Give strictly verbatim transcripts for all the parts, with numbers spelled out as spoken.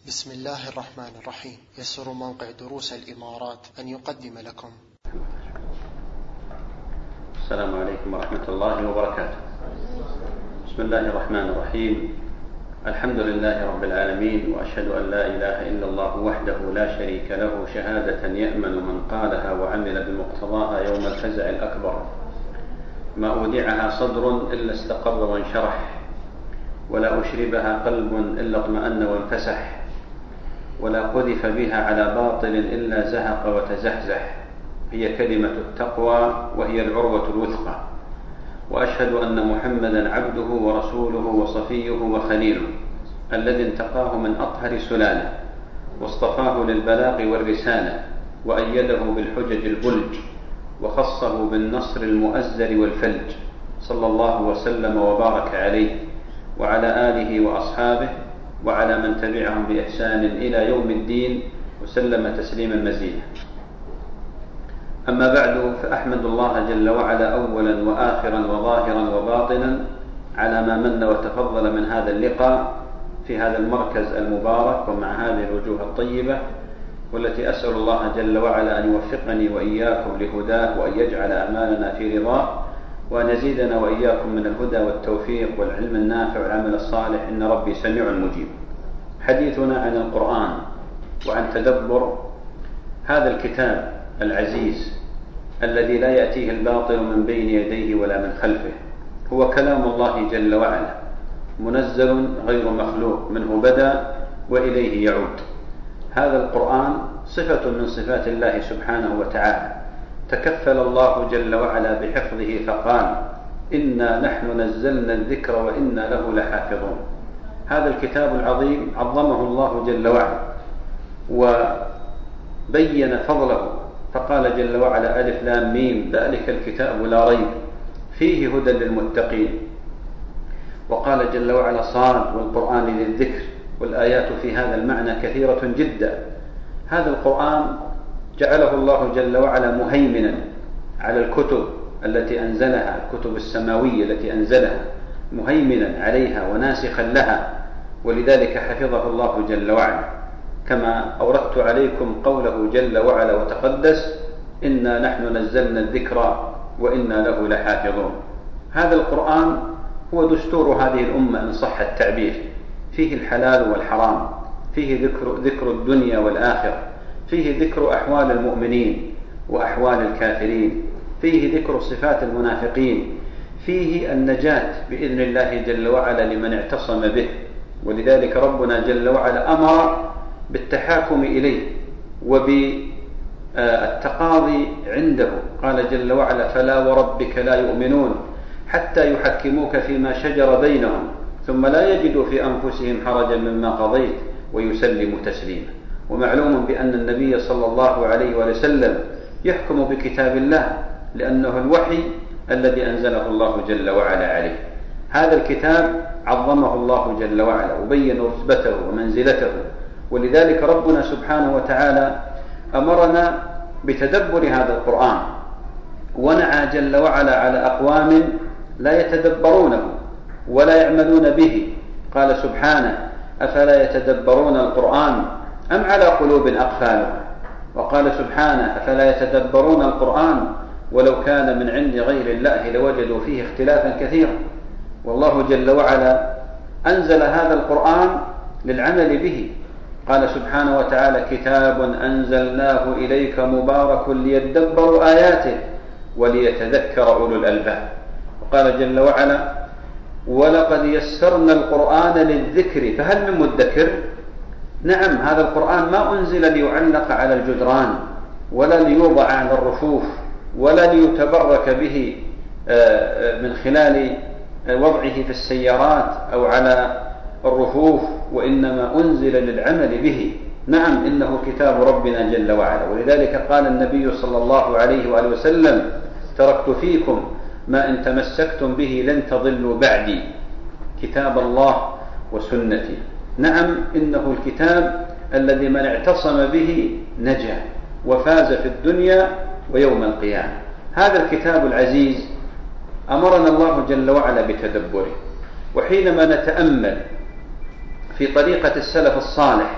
بسم الله الرحمن الرحيم. يسر موقع دروس الإمارات أن يقدم لكم. السلام عليكم ورحمة الله وبركاته. بسم الله الرحمن الرحيم. الحمد لله رب العالمين، وأشهد أن لا إله إلا الله وحده لا شريك له شهادة يأمن من قالها وعمل بمقتضاها يوم الفزع الأكبر. ما أودعها صدر إلا استقر وانشرح، ولا أشربها قلب إلا اطمأن وانفسح، ولا قذف بها على باطل إلا زهق وتزحزح. هي كلمة التقوى وهي العروة الوثقى. وأشهد أن محمدا عبده ورسوله وصفيه وخليله، الذي انتقاه من أطهر سلالة، واصطفاه للبلاغ والرسالة، وأيده بالحجج البلج، وخصه بالنصر المؤزر والفلج، صلى الله وسلم وبارك عليه وعلى آله وأصحابه وعلى من تبعهم بإحسان إلى يوم الدين، وسلم تسليما مزيدا. أما بعد، فأحمد الله جل وعلا أولا وآخرا وظاهرا وباطنا على ما من وتفضل من هذا اللقاء في هذا المركز المبارك ومع هذه الوجوه الطيبة، والتي أسأل الله جل وعلا أن يوفقني وإياكم لهداه، وأن يجعل أعمالنا في رضاه، وأن يزيدنا وإياكم من الهدى والتوفيق والعلم النافع والعمل الصالح، إن ربي سميع مجيب. حديثنا عن القرآن وعن تدبر هذا الكتاب العزيز الذي لا يأتيه الباطل من بين يديه ولا من خلفه. هو كلام الله جل وعلا، منزل غير مخلوق، منه بدأ وإليه يعود. هذا القرآن صفة من صفات الله سبحانه وتعالى، تكفل الله جل وعلا بحفظه فقال: إنا نحن نزلنا الذكر وإنا له لحافظون. هذا الكتاب العظيم عظمه الله جل وعلا وبين فضله، فقال جل وعلا: ألف لام ميم ذلك الكتاب لا ريب فيه هدى للمتقين. وقال جل وعلا: صاد والقرآن للذكر. والآيات في هذا المعنى كثيرة جدا. هذا القرآن جعله الله جل وعلا مهيمنا على الكتب التي أنزلها، الكتب السماوية التي أنزلها، مهيمنا عليها وناسخا لها، ولذلك حفظه الله جل وعلا، كما أوردت عليكم قوله جل وعلا وتقدس: إنا نحن نزلنا الذكر وإنا له لحافظون. هذا القرآن هو دستور هذه الأمة إن صح التعبير، فيه الحلال والحرام، فيه ذكر, ذكر الدنيا والآخرة، فيه ذكر أحوال المؤمنين وأحوال الكافرين، فيه ذكر صفات المنافقين، فيه النجاة بإذن الله جل وعلا لمن اعتصم به. ولذلك ربنا جل وعلا أمر بالتحاكم إليه وبالتقاضي عنده. قال جل وعلا: فلا وربك لا يؤمنون حتى يحكموك فيما شجر بينهم ثم لا يجدوا في أنفسهم حرجا مما قضيت ويسلموا تسليما. ومعلوم بأن النبي صلى الله عليه وسلم يحكم بكتاب الله، لأنه الوحي الذي أنزله الله جل وعلا عليه. هذا الكتاب عظمه الله جل وعلا وبين رتبته ومنزلته، ولذلك ربنا سبحانه وتعالى أمرنا بتدبر هذا القرآن، ونعى جل وعلا على أقوام لا يتدبرونه ولا يعملون به. قال سبحانه: أفلا يتدبرون القرآن أم على قلوب أقفالها. وقال سبحانه: أفلا يتدبرون القرآن ولو كان من عند غير الله لوجدوا فيه اختلافا كثيرا. والله جل وعلا أنزل هذا القرآن للعمل به. قال سبحانه وتعالى: كتاب أنزلناه إليك مبارك ليدبروا آياته وليتذكر أولو الألباب. وقال جل وعلا: ولقد يسرنا القرآن للذكر فهل من مدكر. نعم، هذا القرآن ما أنزل ليعلق على الجدران ولا ليوضع على الرفوف ولا ليتبرك به من خلال وضعه في السيارات أو على الرفوف، وإنما أنزل للعمل به. نعم، إنه كتاب ربنا جل وعلا. ولذلك قال النبي صلى الله عليه وآله وسلم: تركت فيكم ما إن تمسكتم به لن تضلوا بعدي، كتاب الله وسنتي. نعم، إنه الكتاب الذي من اعتصم به نجا وفاز في الدنيا ويوم القيامة. هذا الكتاب العزيز أمرنا الله جل وعلا بتدبره. وحينما نتأمل في طريقة السلف الصالح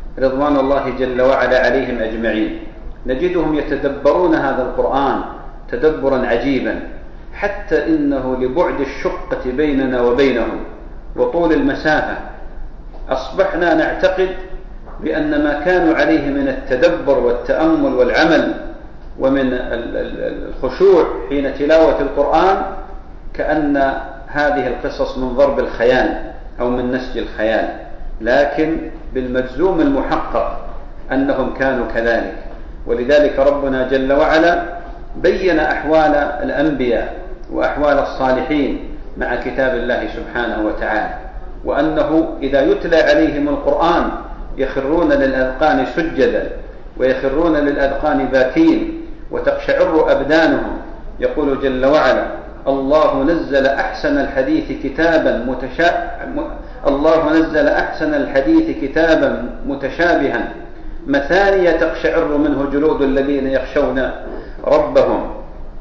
رضوان الله جل وعلا عليهم أجمعين نجدهم يتدبرون هذا القرآن تدبرا عجيبا، حتى إنه لبعد الشقة بيننا وبينهم وطول المسافة أصبحنا نعتقد بأن ما كانوا عليه من التدبر والتأمل والعمل ومن الخشوع حين تلاوة القرآن كأن هذه القصص من ضرب الخيال أو من نسج الخيال، لكن بالمجزوم المحقق أنهم كانوا كذلك. ولذلك ربنا جل وعلا بين أحوال الأنبياء وأحوال الصالحين مع كتاب الله سبحانه وتعالى، وأنه إذا يتلى عليهم القرآن يخرون للأذقان سجدا ويخرون للأذقان باكين وتقشعر أبدانهم. يقول جل وعلا: الله نزل أحسن الحديث كتابا متشا... الله نزل أحسن الحديث كتابا متشابها مثانية تقشعر منه جلود الذين يخشون ربهم.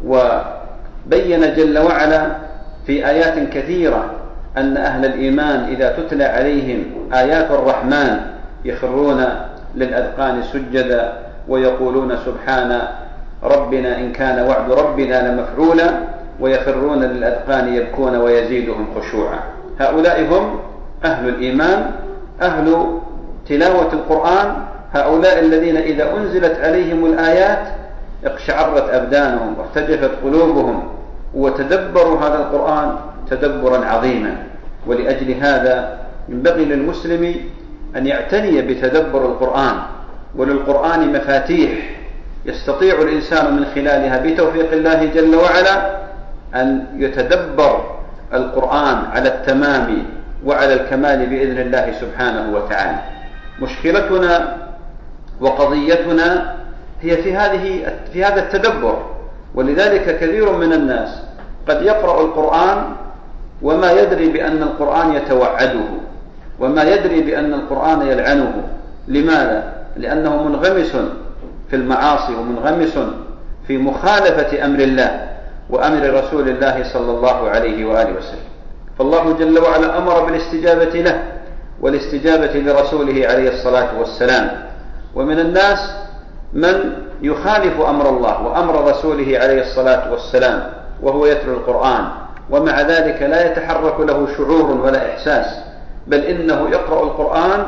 وبين جل وعلا في آيات كثيرة أن أهل الإيمان إذا تتلى عليهم آيات الرحمن يخرون للأذقان سجدا ويقولون سبحان ربنا إن كان وعد ربنا لمفعولا، ويخرون للأذقان يبكون ويزيدهم خشوعا. هؤلاء هم أهل الإيمان، أهل تلاوة القرآن، هؤلاء الذين إذا أنزلت عليهم الآيات اقشعرت أبدانهم وارتجفت قلوبهم وتدبروا هذا القرآن تدبرا عظيما. ولأجل هذا ينبغي للمسلم أن يعتني بتدبر القرآن، وللقرآن مفاتيح يستطيع الإنسان من خلالها بتوفيق الله جل وعلا أن يتدبر القرآن على التمام وعلى الكمال بإذن الله سبحانه وتعالى. مشكلتنا وقضيتنا هي في هذه في هذا التدبر، ولذلك كثير من الناس قد يقرأ القرآن وما يدري بأن القرآن يتوعده، وما يدري بأن القرآن يلعنه. لماذا؟ لأنه منغمس في المعاصي ومنغمس في مخالفة أمر الله وأمر رسول الله صلى الله عليه وآله وسلم. فالله جل وعلا أمر بالاستجابة له والاستجابة لرسوله عليه الصلاة والسلام. ومن الناس من يخالف أمر الله وأمر رسوله عليه الصلاة والسلام وهو يتلو القرآن، ومع ذلك لا يتحرك له شعور ولا إحساس، بل إنه يقرأ القرآن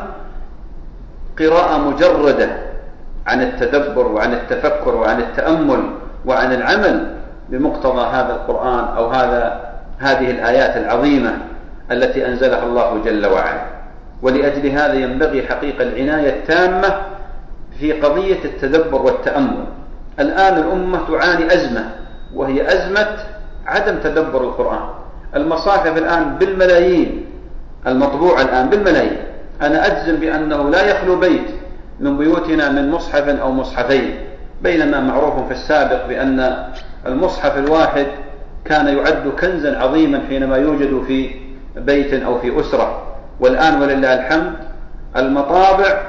قراءة مجردة عن التدبر وعن التفكر وعن التأمل وعن العمل بمقتضى هذا القرآن أو هذا هذه الآيات العظيمة التي أنزلها الله جل وعلا. ولأجل هذا ينبغي حقيقة العناية التامة في قضية التدبر والتأمل. الآن الأمة تعاني أزمة، وهي أزمة عدم تدبر القرآن. المصاحف الآن بالملايين، المطبوع الآن بالملايين. أنا أجزم بأنه لا يخلو بيت من بيوتنا من مصحف أو مصحفين، بينما معروف في السابق بأن المصحف الواحد كان يعد كنزا عظيما حينما يوجد في بيت أو في أسرة. والآن ولله الحمد المطابع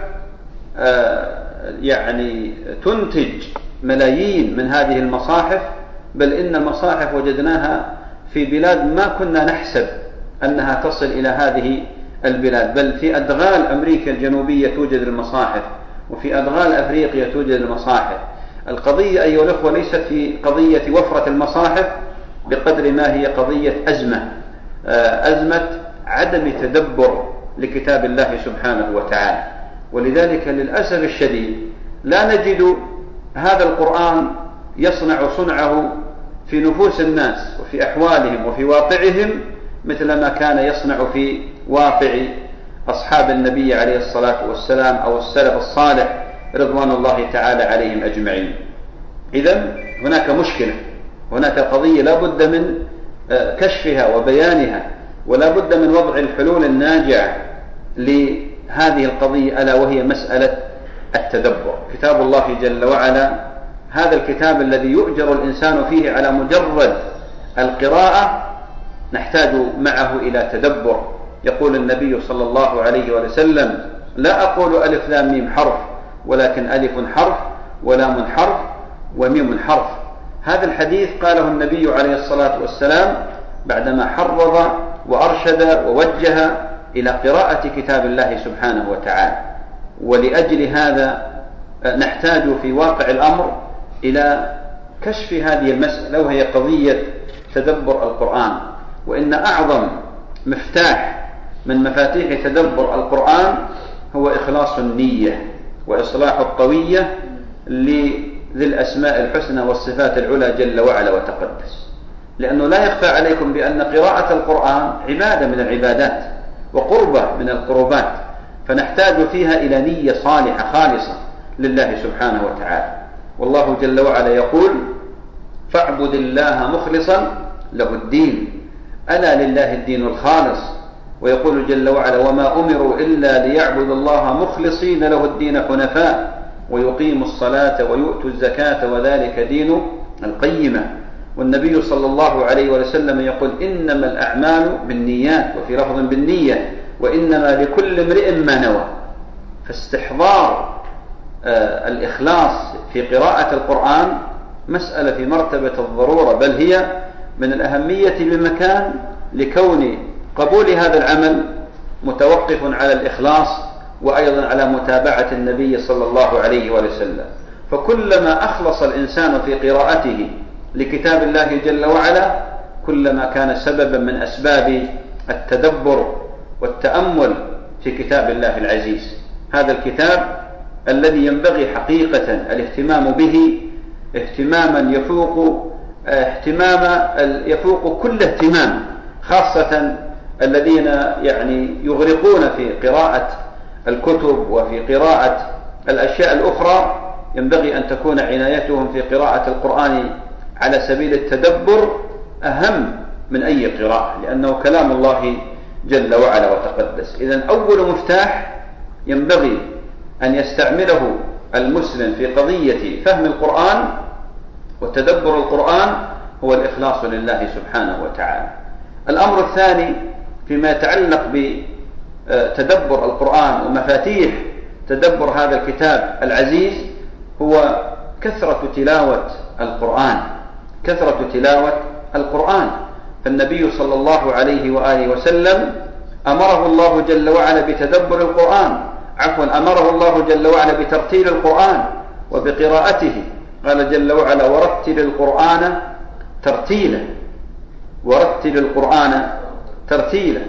يعني تنتج ملايين من هذه المصاحف، بل إن مصاحف وجدناها في بلاد ما كنا نحسب أنها تصل إلى هذه البلاد، بل في أدغال أمريكا الجنوبية توجد المصاحف، وفي أدغال أفريقيا توجد المصاحف. القضية أيها الأخوة ليست في قضية وفرة المصاحف بقدر ما هي قضية أزمة أزمة عدم تدبر لكتاب الله سبحانه وتعالى. ولذلك للأسف الشديد لا نجد هذا القرآن يصنع صنعه في نفوس الناس وفي أحوالهم وفي واقعهم مثل ما كان يصنع في واقع أصحاب النبي عليه الصلاة والسلام أو السلف الصالح رضوان الله تعالى عليهم أجمعين. إذن هناك مشكلة، هناك قضية لا بد من كشفها وبيانها، ولا بد من وضع الحلول الناجعة لهذه القضية، ألا وهي مسألة التدبر. كتاب الله جل وعلا هذا الكتاب الذي يؤجر الإنسان فيه على مجرد القراءة نحتاج معه إلى تدبر. يقول النبي صلى الله عليه وسلم: لا أقول ألف لام ميم حرف، ولكن ألف حرف ولام حرف وميم حرف. هذا الحديث قاله النبي عليه الصلاة والسلام بعدما حرض وأرشد ووجه إلى قراءة كتاب الله سبحانه وتعالى. ولأجل هذا نحتاج في واقع الأمر إلى كشف هذه المسألة، وهي قضية تدبر القرآن. وإن أعظم مفتاح من مفاتيح تدبر القرآن هو إخلاص النية وإصلاح الطوية لذي الأسماء الحسنى والصفات العلى جل وعلا وتقدس. لأنه لا يخفى عليكم بأن قراءة القرآن عبادة من العبادات وقربة من القربات، فنحتاج فيها إلى نية صالحة خالصة لله سبحانه وتعالى. والله جل وعلا يقول: فاعبد الله مخلصا له الدين، ألا لله الدين الخالص. ويقول جل وعلا: وما أمروا إلا ليعبدوا الله مخلصين له الدين حنفاء ويقيموا الصلاة ويؤتوا الزكاة وذلك دين القيمة. والنبي صلى الله عليه وسلم يقول: إنما الأعمال بالنيات، وفي لفظ بالنية، وإنما لكل امرئ ما نوى. فاستحضار آه الإخلاص في قراءة القرآن مسألة في مرتبة الضرورة، بل هي من الأهمية بمكان، لكون قبول هذا العمل متوقف على الإخلاص وأيضا على متابعة النبي صلى الله عليه وسلم. فكلما أخلص الإنسان في قراءته لكتاب الله جل وعلا كلما كان سببا من أسباب التدبر والتأمل في كتاب الله العزيز. هذا الكتاب الذي ينبغي حقيقة الاهتمام به اهتماما يفوق اهتمام يفوق كل اهتمام، خاصة الذين يعني يغرقون في قراءة الكتب وفي قراءة الأشياء الأخرى. ينبغي أن تكون عنايتهم في قراءة القرآن على سبيل التدبر أهم من أي قراءة، لأنه كلام الله جل وعلا وتقدس. إذن أول مفتاح ينبغي أن يستعمله المسلم في قضية فهم القرآن وتدبر القرآن هو الإخلاص لله سبحانه وتعالى. الأمر الثاني فيما يتعلق بتدبر القرآن ومفاتيح تدبر هذا الكتاب العزيز هو كثرة تلاوة القرآن. كثرة تلاوة القرآن، فالنبي صلى الله عليه وآله وسلم أمره الله جل وعلا بتدبر القرآن، عفوا أمره الله جل وعلا بترتيل القرآن وبقراءته. قال جل وعلا: ورتل القرآن ترتيلا، ورتل القرآن ترتيلا.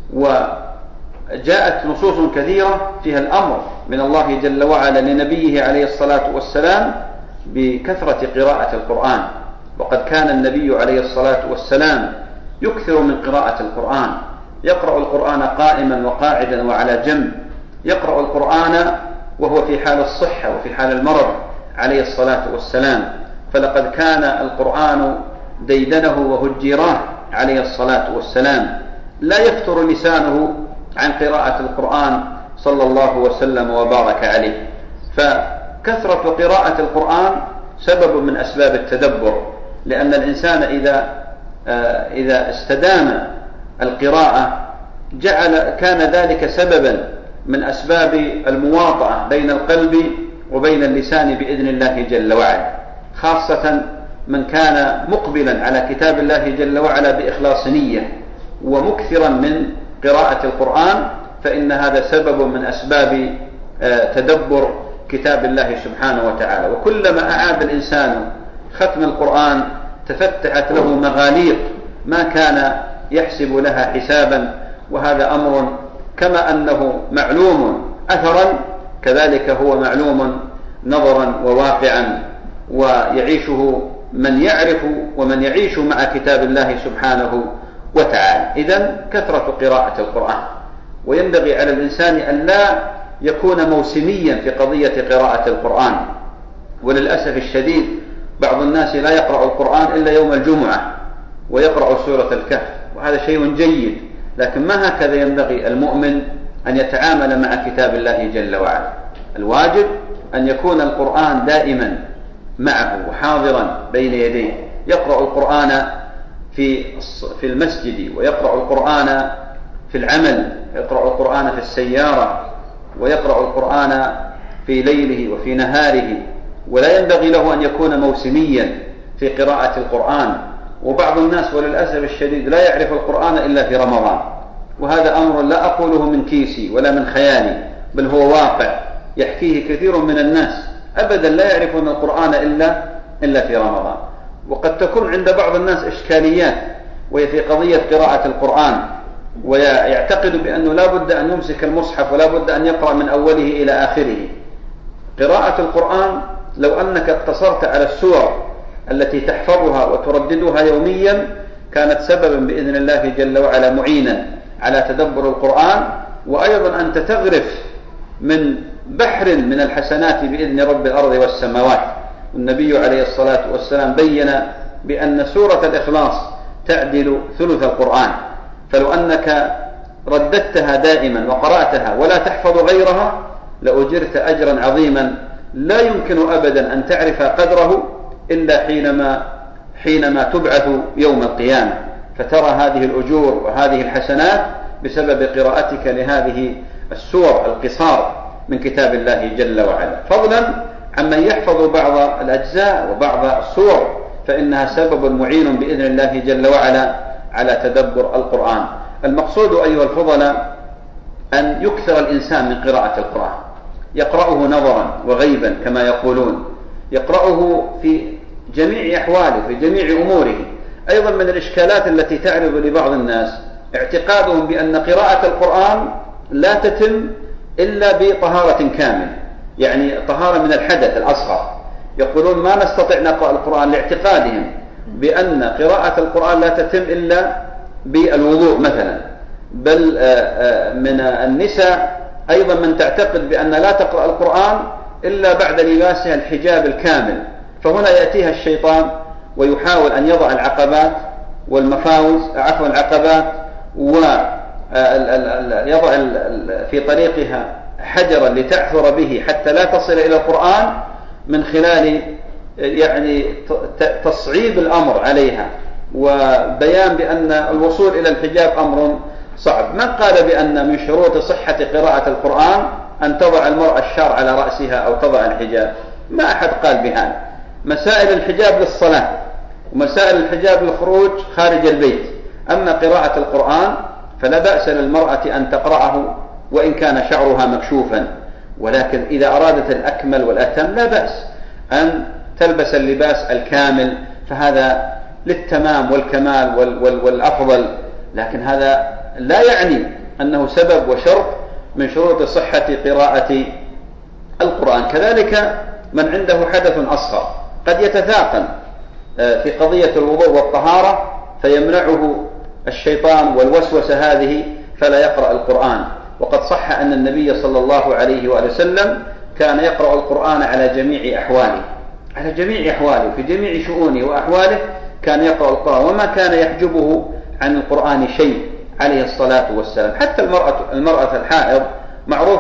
وجاءت نصوص كثيرة فيها الأمر من الله جل وعلا لنبيه عليه الصلاة والسلام بكثرة قراءة القرآن. وقد كان النبي عليه الصلاة والسلام يكثر من قراءة القرآن، يقرأ القرآن قائما وقاعدا وعلى جنب، يقرأ القرآن وهو في حال الصحة وفي حال المرض عليه الصلاة والسلام. فلقد كان القرآن ديدنه وهجيراه عليه الصلاة والسلام، لا يفتر لسانه عن قراءة القرآن صلى الله وسلم وبارك عليه. فكثرة قراءة القرآن سبب من أسباب التدبر، لأن الإنسان إذا إذا استدام القراءة جعل كان ذلك سببا من أسباب المواطأة بين القلب وبين اللسان بإذن الله جل وعلا، خاصة من كان مقبلا على كتاب الله جل وعلا بإخلاص نية ومكثرا من قراءة القرآن، فإن هذا سبب من أسباب تدبر كتاب الله سبحانه وتعالى. وكلما أعاد الإنسان ختم القرآن تفتحت له مغاليق ما كان يحسب لها حسابا. وهذا أمر كما أنه معلوم أثرا كذلك هو معلوم نظرا وواقعا، ويعيشه من يعرف ومن يعيش مع كتاب الله سبحانه وتعالى. إذن كثرة قراءة القرآن، وينبغي على الإنسان أن لا يكون موسميا في قضية قراءة القرآن. وللأسف الشديد بعض الناس لا يقرأ القرآن إلا يوم الجمعة ويقرأ سورة الكهف، وهذا شيء جيد، لكن ما هكذا ينبغي المؤمن أن يتعامل مع كتاب الله جل وعلا. الواجب أن يكون القرآن دائما معه وحاضرا بين يديه، يقرأ القرآن في في المسجد، ويقرأ القرآن في العمل، يقرأ القرآن في السيارة، ويقرأ القرآن في ليله وفي نهاره. ولا ينبغي له أن يكون موسميا في قراءة القرآن. وبعض الناس وللأسف الشديد لا يعرف القرآن إلا في رمضان، وهذا أمر لا أقوله من كيسي ولا من خيالي، بل هو واقع يحكيه كثير من الناس أبدا لا يعرفون القرآن إلا إلا في رمضان. وقد تكون عند بعض الناس إشكاليات وهي في قضية قراءة القرآن، ويعتقد بأنه لا بد أن يمسك المصحف ولا بد أن يقرأ من أوله إلى آخره. قراءة القرآن لو أنك اقتصرت على السور التي تحفظها وترددها يوميا كانت سببا بإذن الله جل وعلا معينا على تدبر القرآن، وأيضا أنت تغرف من بحر من الحسنات بإذن رب الأرض والسماوات. النبي عليه الصلاة والسلام بين بأن سورة الإخلاص تعدل ثلث القرآن، فلو أنك رددتها دائما وقرأتها ولا تحفظ غيرها لأجرت أجرا عظيما لا يمكن أبدا أن تعرف قدره إلا حينما حينما تبعث يوم القيامة، فترى هذه الأجور وهذه الحسنات بسبب قراءتك لهذه السور القصار من كتاب الله جل وعلا، فضلا عمن يحفظ بعض الأجزاء وبعض السور فإنها سبب معين بإذن الله جل وعلا على تدبر القرآن. المقصود أيها الفضلاء أن يكثر الإنسان من قراءة القرآن، يقرأه نظرا وغيبا كما يقولون، يقرأه في جميع أحواله في جميع أموره. أيضا من الإشكالات التي تعرض لبعض الناس اعتقادهم بأن قراءة القرآن لا تتم إلا بطهارة كاملة، يعني طهارة من الحدث الأصغر. يقولون ما نستطيع نقرأ القرآن لاعتقادهم بأن قراءة القرآن لا تتم إلا بالوضوء مثلا. بل من النساء أيضا من تعتقد بأن لا تقرأ القرآن إلا بعد لباسها الحجاب الكامل، فهنا يأتيها الشيطان ويحاول أن يضع العقبات والمفاوز عفوا العقبات ويضع في طريقها حجرا لتعثر به حتى لا تصل إلى القرآن من خلال يعني تصعيب الأمر عليها وبيان بأن الوصول إلى الحجاب أمر صعب. من قال بأن من شروط صحة قراءة القرآن أن تضع المرأة الشار على رأسها أو تضع الحجاب؟ ما أحد قال بهذا. مسائل الحجاب للصلاة ومسائل الحجاب للخروج خارج البيت، أما قراءة القرآن فلا بأس للمرأة أن تقرأه وإن كان شعرها مكشوفا، ولكن إذا أرادت الأكمل والأتم لا بأس أن تلبس اللباس الكامل، فهذا للتمام والكمال والأفضل، لكن هذا لا يعني أنه سبب وشرط من شروط صحة قراءة القرآن. كذلك من عنده حدث أصغر قد يتثاقل في قضية الوضوء والطهارة فيمنعه الشيطان والوسوسة هذه فلا يقرأ القرآن. وقد صح أن النبي صلى الله عليه وآله وسلم كان يقرأ القرآن على جميع أحواله على جميع أحواله في جميع شؤونه وأحواله كان يقرأ القرآن، وما كان يحجبه عن القرآن شيء عليه الصلاة والسلام. حتى المرأة, المرأة الحائض معروف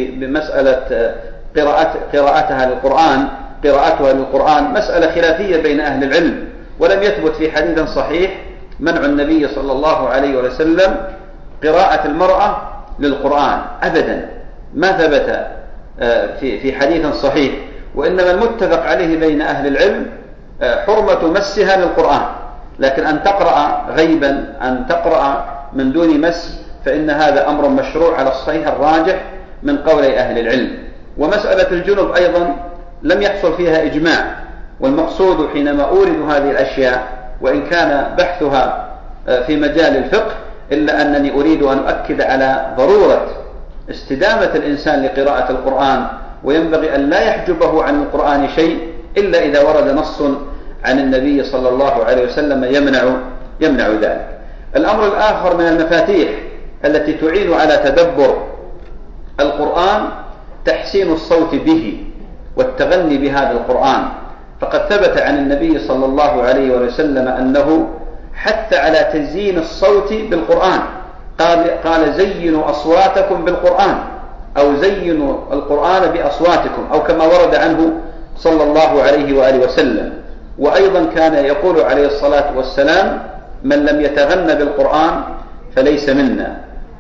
بمسألة قراءة قراءتها للقرآن قراءتها للقرآن مسألة خلافية بين أهل العلم، ولم يثبت في حديث صحيح منع النبي صلى الله عليه وسلم قراءة المرأة للقرآن أبدا، ما ثبت في في حديث صحيح. وإنما المتفق عليه بين أهل العلم حرمة مسها للقرآن، لكن أن تقرأ غيبا أن تقرأ من دون مس فإن هذا أمر مشروع على الصحيح الراجح من قول أهل العلم. ومسألة الجنب أيضا لم يحصل فيها إجماع، والمقصود حينما أورد هذه الأشياء وإن كان بحثها في مجال الفقه إلا أنني أريد أن أؤكد على ضرورة استدامة الإنسان لقراءة القرآن، وينبغي أن لا يحجبه عن القرآن شيء إلا إذا ورد نص عن النبي صلى الله عليه وسلم يمنع يمنع ذلك. الأمر الآخر من المفاتيح التي تعين على تدبر القرآن تحسين الصوت به والتغني بهذا القرآن، فقد ثبت عن النبي صلى الله عليه وسلم أنه حث على تزيين الصوت بالقرآن، قال, قال زينوا أصواتكم بالقرآن أو زينوا القرآن بأصواتكم، أو كما ورد عنه صلى الله عليه وآله وسلم. وأيضا كان يقول عليه الصلاة والسلام من لم يتغن بالقرآن فليس منا.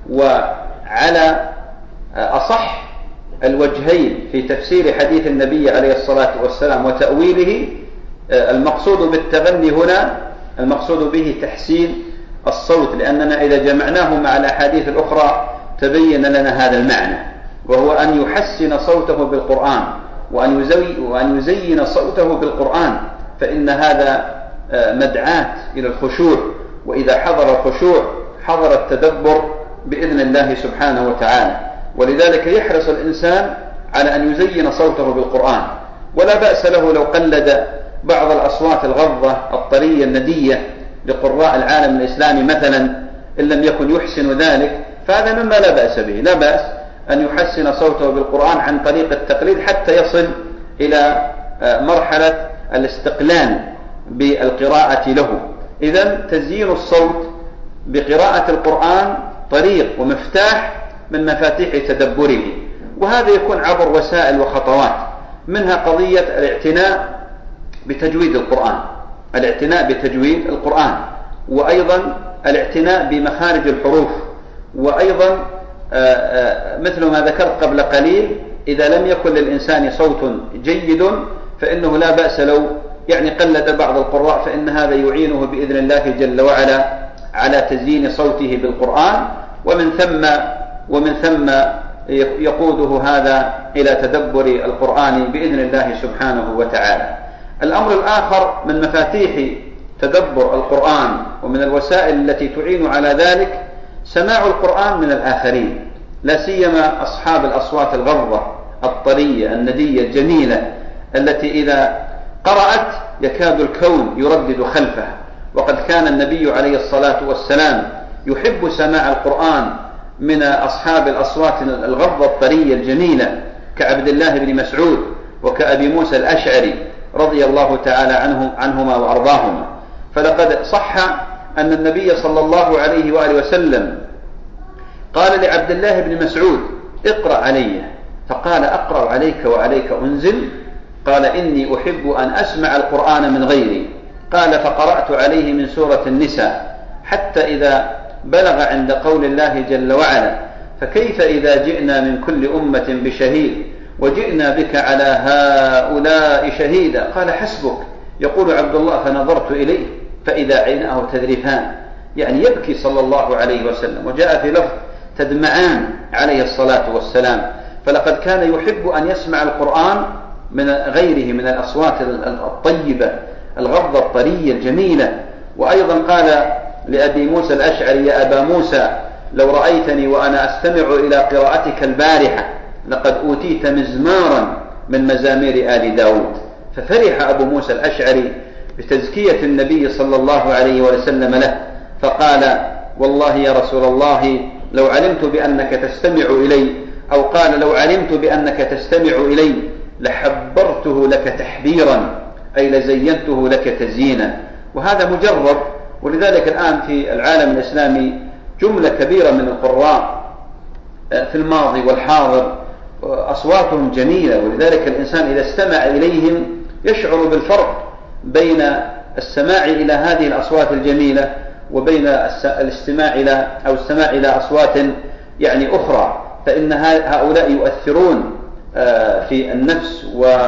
وعلى أصح الوجهين في تفسير حديث النبي عليه الصلاة والسلام وتأويله المقصود بالتغني هنا المقصود به تحسين الصوت، لأننا إذا جمعناه مع الأحاديث الأخرى تبين لنا هذا المعنى. وهو أن يحسن صوته بالقرآن وأن يزين, وأن يزين صوته بالقرآن، فإن هذا مدعاة إلى الخشوع، وإذا حضر الخشوع حضر التدبر بإذن الله سبحانه وتعالى. ولذلك يحرص الإنسان على أن يزين صوته بالقرآن، ولا بأس له لو قلد بعض الأصوات الغضة الطرية الندية لقراء العالم الإسلامي مثلا، إن لم يكن يحسن ذلك فهذا مما لا بأس به. لا بأس أن يحسن صوته بالقرآن عن طريق التقليد حتى يصل إلى مرحلة الاستقلال بالقراءة له. إذن تزيين الصوت بقراءة القرآن طريق ومفتاح من مفاتيح تدبره، وهذا يكون عبر وسائل وخطوات، منها قضية الاعتناء بتجويد القرآن الاعتناء بتجويد القرآن وأيضا الاعتناء بمخارج الحروف، وأيضا مثل ما ذكرت قبل قليل إذا لم يكن للإنسان صوت جيد فإنه لا بأس لو يعني قلد بعض القراء، فإن هذا يعينه بإذن الله جل وعلا على تزيين صوته بالقرآن، ومن ثم ومن ثم يقوده هذا إلى تدبر القرآن بإذن الله سبحانه وتعالى. الأمر الآخر من مفاتيح تدبر القرآن ومن الوسائل التي تعين على ذلك سماع القرآن من الآخرين، لا سيما أصحاب الأصوات الغضة الطرية الندية الجميلة التي إذا قرأت يكاد الكون يردد خلفها. وقد كان النبي عليه الصلاة والسلام يحب سماع القرآن من أصحاب الأصوات الغضة الطرية الجميلة كعبد الله بن مسعود وكأبي موسى الأشعري رضي الله تعالى عنه عنهما وأرضاهما. فلقد صح أن النبي صلى الله عليه وآله وسلم قال لعبد الله بن مسعود اقرأ علي، فقال أقرأ عليك وعليك أنزل؟ قال إني أحب أن أسمع القرآن من غيري. قال فقرأت عليه من سورة النساء حتى إذا بلغ عند قول الله جل وعلا فكيف إذا جئنا من كل أمة بشهيد وجئنا بك على هؤلاء شهيدا؟ قال حسبك. يقول عبد الله فنظرت إليه فإذا عيناه تذرفان، يعني يبكي صلى الله عليه وسلم. وجاء في لفظ تدمعان عليه الصلاة والسلام. فلقد كان يحب أن يسمع القرآن من غيره من الأصوات الطيبة الغضة الطرية الجميلة. وأيضا قال لأبي موسى الأشعري يا أبا موسى لو رأيتني وأنا أستمع إلى قراءتك البارحة لقد أوتيت مزمارا من مزامير آل داود. ففرح أبو موسى الأشعري بتزكية النبي صلى الله عليه وسلم له، فقال والله يا رسول الله لو علمت بأنك تستمع إلي، أو قال لو علمت بأنك تستمع إلي لحبرته لك تحبيرا، أي لزينته لك تزيينا. وهذا مجرب. ولذلك الآن في العالم الإسلامي جملة كبيرة من القراء في الماضي والحاضر أصواتهم جميلة، ولذلك الإنسان إذا استمع إليهم يشعر بالفرق بين السماع إلى هذه الأصوات الجميلة وبين الاستماع إلى أو السماع إلى أصوات يعني أخرى، فإن هؤلاء يؤثرون في النفس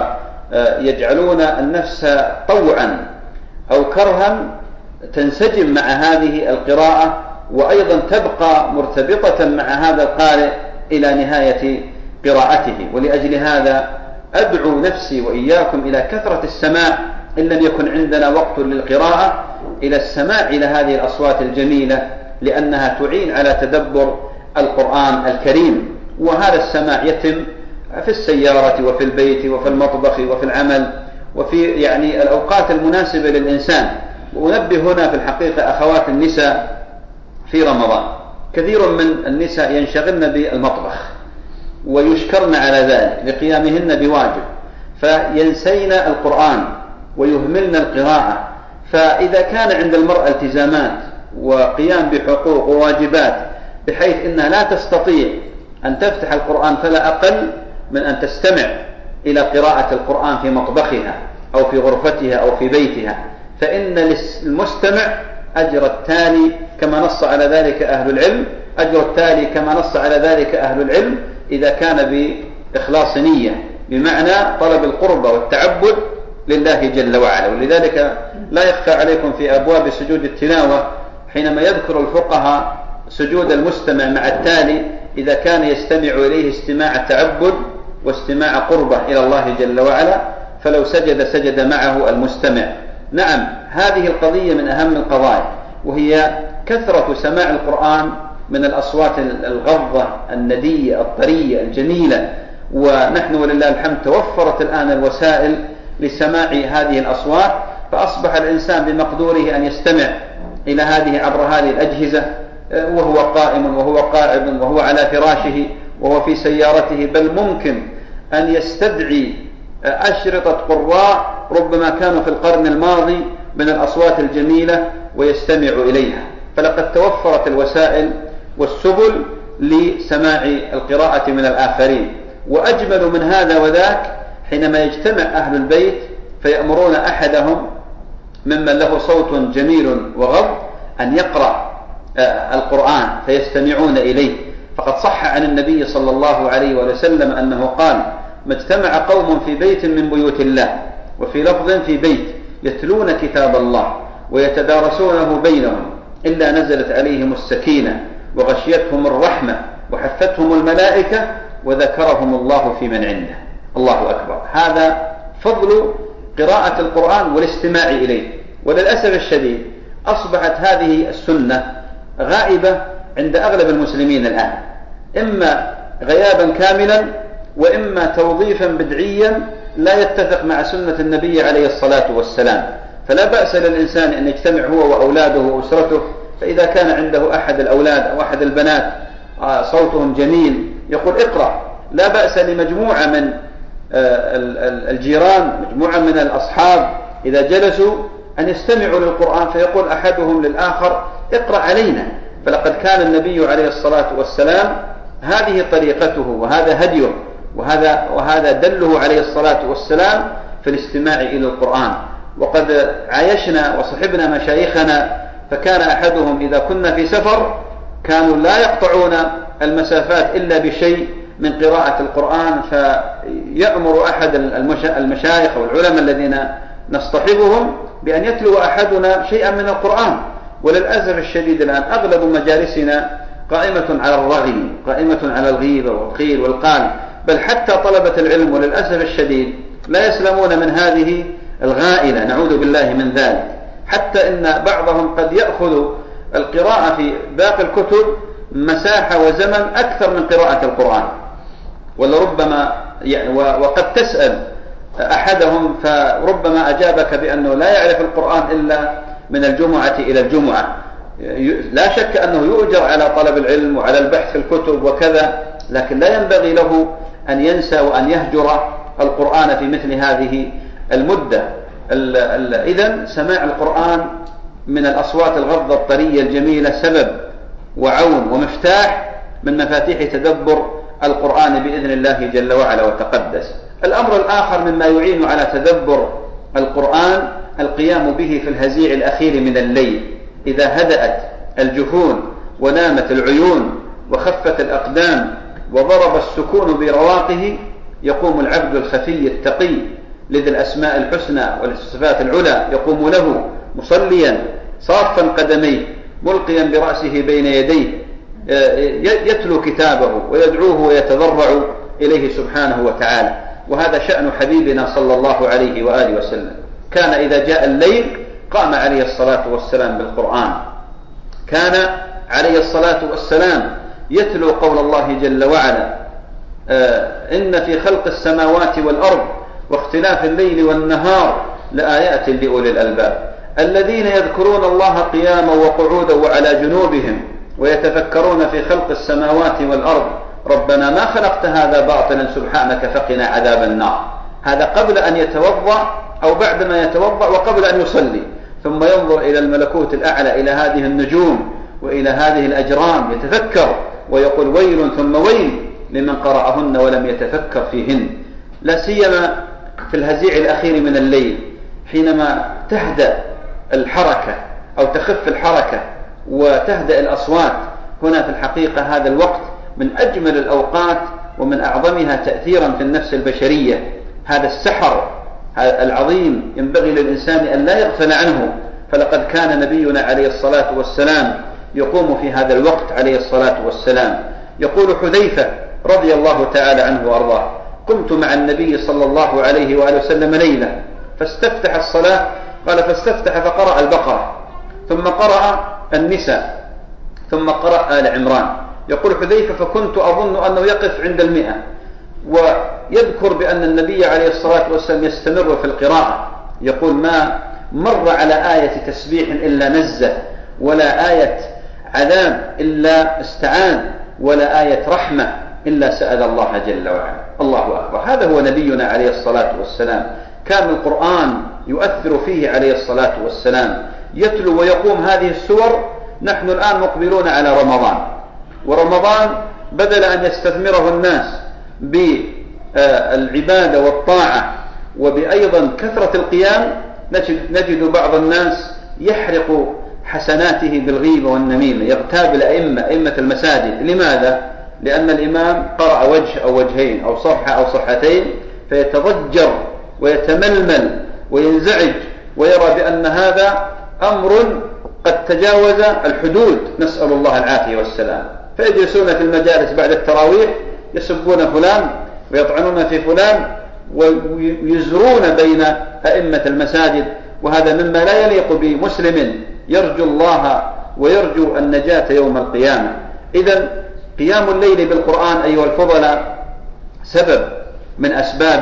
ويجعلون النفس طوعا أو كرها تنسجم مع هذه القراءة، وأيضا تبقى مرتبطة مع هذا القارئ إلى نهاية قراءته. ولأجل هذا أدعو نفسي وإياكم إلى كثرة السماع إن لم يكن عندنا وقت للقراءة، إلى السماع إلى هذه الأصوات الجميلة، لأنها تعين على تدبر القرآن الكريم. وهذا السماع يتم في السيارة وفي البيت وفي المطبخ وفي العمل وفي يعني الأوقات المناسبة للإنسان. وأنبه هنا في الحقيقة أخوات النساء في رمضان كثير من النساء ينشغلن بالمطبخ ويشكرن على ذلك لقيامهن بواجب، فينسين القرآن ويهملن القراءة. فإذا كان عند المرأة التزامات وقيام بحقوق وواجبات بحيث إنها لا تستطيع أن تفتح القرآن فلا أقل من أن تستمع إلى قراءة القرآن في مطبخها أو في غرفتها أو في بيتها، فإن للمستمع أجر التالي كما نص على ذلك أهل العلم أجر التالي كما نص على ذلك أهل العلم إذا كان بإخلاص نية، بمعنى طلب القرب والتعبد لله جل وعلا. ولذلك لا يخفى عليكم في أبواب سجود التلاوة حينما يذكر الفقهاء سجود المستمع مع التالي إذا كان يستمع إليه استماع تعبد واستماع قربة إلى الله جل وعلا، فلو سجد سجد معه المستمع. نعم، هذه القضية من أهم القضايا، وهي كثرة سماع القرآن من الأصوات الغضة الندية الطرية الجميلة. ونحن ولله الحمد توفرت الآن الوسائل لسماع هذه الأصوات، فأصبح الإنسان بمقدوره أن يستمع إلى هذه عبر هذه الأجهزة وهو قائم وهو قاعد وهو على فراشه وهو في سيارته، بل ممكن أن يستدعي أشرطة قراء ربما كانوا في القرن الماضي من الأصوات الجميلة ويستمع إليها. فلقد توفرت الوسائل والسبل لسماع القراءة من الآخرين. وأجمل من هذا وذاك حينما يجتمع أهل البيت فيأمرون أحدهم ممن له صوت جميل وغض أن يقرأ القرآن فيستمعون إليه. فقد صح عن النبي صلى الله عليه وسلم أنه قال: ما اجتمع قوم في بيت من بيوت الله، وفي لفظ في بيت، يتلون كتاب الله ويتدارسونه بينهم إلا نزلت عليهم السكينة وغشيتهم الرحمة وحفتهم الملائكة وذكرهم الله في من عنده. الله أكبر. هذا فضل قراءة القرآن والاستماع إليه. وللأسف الشديد أصبحت هذه السنة غائبة عند أغلب المسلمين الآن، إما غيابا كاملا وإما توظيفا بدعيا لا يتفق مع سنة النبي عليه الصلاة والسلام. فلا بأس للإنسان أن يجتمع هو وأولاده وأسرته، فإذا كان عنده أحد الأولاد أو أحد البنات صوتهم جميل يقول اقرأ. لا بأس لمجموعة من الجيران، مجموعة من الأصحاب إذا جلسوا أن يستمعوا للقرآن، فيقول أحدهم للآخر اقرأ علينا. فلقد كان النبي عليه الصلاة والسلام هذه طريقته وهذا هديه وهذا, وهذا دله عليه الصلاة والسلام في الاستماع إلى القرآن. وقد عايشنا وصحبنا مشايخنا، فكان أحدهم إذا كنا في سفر كانوا لا يقطعون المسافات إلا بشيء من قراءة القرآن، فيأمر أحد المشايخ والعلماء الذين نصطحبهم بأن يتلو أحدنا شيئا من القرآن. وللأسف الشديد الآن أغلب مجالسنا قائمة على الرغي، قائمة على الغيبة والقيل والقال، بل حتى طلبة العلم وللأسف الشديد لا يسلمون من هذه الغائلة، نعوذ بالله من ذلك. حتى إن بعضهم قد يأخذ القراءة في باقي الكتب مساحة وزمن أكثر من قراءة القرآن، ولربما يعني وقد تسأل أحدهم فربما أجابك بأنه لا يعرف القرآن إلا من الجمعة إلى الجمعة. لا شك أنه يؤجر على طلب العلم وعلى البحث في الكتب وكذا، لكن لا ينبغي له أن ينسى وأن يهجر القرآن في مثل هذه المدة. إذن سماع القرآن من الأصوات الغضة الطرية الجميلة سبب وعون ومفتاح من مفاتيح تدبر القرآن بإذن الله جل وعلا وتقدس. الأمر الآخر مما يعين على تدبر القرآن القيام به في الهزيع الأخير من الليل، إذا هدأت الجفون ونامت العيون وخفت الأقدام وضرب السكون برواقه، يقوم العبد الخفي التقي لذي الأسماء الحسنى والصفات العلى، يقوم له مصليا صافا قدميه ملقيا برأسه بين يديه، يتلو كتابه ويدعوه ويتضرع إليه سبحانه وتعالى. وهذا شأن حبيبنا صلى الله عليه وآله وسلم. كان إذا جاء الليل قام عليه الصلاة والسلام بالقرآن. كان عليه الصلاة والسلام يتلو قول الله جل وعلا: إن في خلق السماوات والأرض واختلاف الليل والنهار لآيات لأولي الألباب الذين يذكرون الله قياما وقعودا وعلى جنوبهم ويتفكرون في خلق السماوات والأرض ربنا ما خلقت هذا باطلا سبحانك فقنا عذاب النار. هذا قبل أن يتوضأ أو بعدما يتوضأ وقبل أن يصلي، ثم ينظر إلى الملكوت الأعلى، إلى هذه النجوم وإلى هذه الأجرام، يتفكر ويقول ويل ثم ويل لمن قرأهن ولم يتفكر فيهن. لا سيما في الهزيع الأخير من الليل حينما تهدأ الحركة أو تخف الحركة وتهدأ الأصوات. هنا في الحقيقة هذا الوقت من أجمل الأوقات ومن أعظمها تأثيرا في النفس البشرية. هذا السحر العظيم ينبغي للإنسان أن لا يغفل عنه. فلقد كان نبينا عليه الصلاة والسلام يقوم في هذا الوقت عليه الصلاة والسلام يقول حذيفة رضي الله تعالى عنه وأرضاه: قمت مع النبي صلى الله عليه وآله وسلم ليلة فاستفتح الصلاة، قال فاستفتح فقرأ البقرة ثم قرأ النساء ثم قرأ آل عمران. يقول حذيفة: فكنت أظن أنه يقف عند المئة، ويذكر بأن النبي عليه الصلاة والسلام يستمر في القراءة. يقول: ما مر على آية تسبيح إلا نزه، ولا آية عذاب إلا استعان، ولا آية رحمة إلا سأل الله جل وعلا. الله أكبر. هذا هو نبينا عليه الصلاة والسلام، كان القرآن يؤثر فيه عليه الصلاة والسلام، يتلو ويقوم هذه السور. نحن الآن مقبلون على رمضان، ورمضان بدل أن يستثمره الناس بالعبادة والطاعة وبأيضا كثرة القيام، نجد بعض الناس يحرق حسناته بالغيبة والنميمة، يغتاب الأئمة أئمة المساجد. لماذا؟ لأن الإمام قرأ وجه أو وجهين أو صفحة أو صفحتين فيتضجر ويتململ وينزعج ويرى بأن هذا أمر قد تجاوز الحدود، نسأل الله العافية والسلام. فيجلسون في المجالس بعد التراويح يسبون فلان ويطعنون في فلان ويزرون بين أئمة المساجد، وهذا مما لا يليق بمسلم يرجو الله ويرجو النجاة يوم القيامة. إذن قيام الليل بالقرآن أيها الفضلاء سبب من أسباب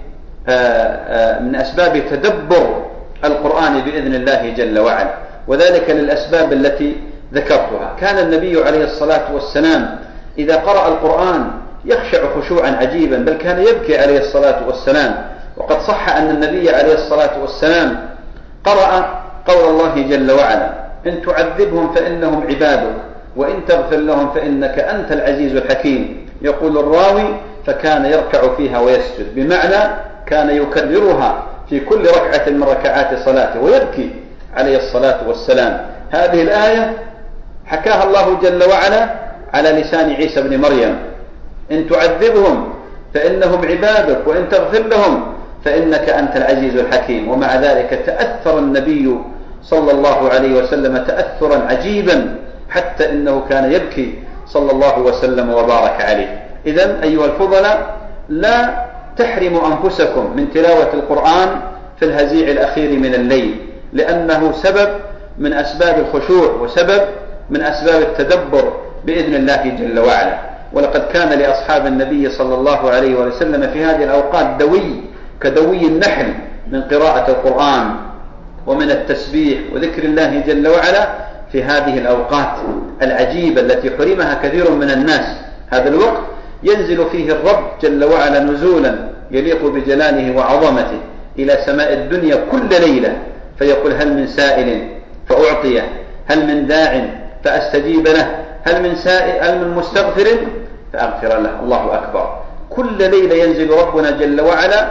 من أسباب تدبر القرآن بإذن الله جل وعلا، وذلك للأسباب التي ذكرتها. كان النبي عليه الصلاة والسلام إذا قرأ القرآن يخشع خشوعا عجيبا، بل كان يبكي عليه الصلاة والسلام. وقد صح أن النبي عليه الصلاة والسلام قرأ قول الله جل وعلا: إن تعذبهم فإنهم عبادك وإن تغفر لهم فإنك أنت العزيز الحكيم. يقول الراوي: فكان يركع فيها ويسجد، بمعنى كان يكررها في كل ركعة من ركعات صلاته ويبكي عليه الصلاة والسلام. هذه الآية حكاها الله جل وعلا على لسان عيسى بن مريم: إن تعذبهم فإنهم عبادك وإن تغفر لهم فإنك أنت العزيز الحكيم. ومع ذلك تأثر النبي صلى الله عليه وسلم تأثرا عجيبا، حتى إنه كان يبكي صلى الله وسلم وبارك عليه. إذن أيها الفضلاء، لا تحرموا أنفسكم من تلاوة القرآن في الهزيع الأخير من الليل، لأنه سبب من أسباب الخشوع وسبب من أسباب التدبر بإذن الله جل وعلا. ولقد كان لأصحاب النبي صلى الله عليه وسلم في هذه الأوقات دوي كدوي النحل من قراءة القرآن ومن التسبيح وذكر الله جل وعلا في هذه الأوقات العجيبة التي حرمها كثير من الناس. هذا الوقت ينزل فيه الرب جل وعلا نزولا يليق بجلاله وعظمته إلى سماء الدنيا كل ليلة، فيقول: هل من سائل فأعطيه، هل من داع فأستجيب له، هل من سائل هل من مستغفر فأغفر له. الله أكبر. كل ليلة ينزل ربنا جل وعلا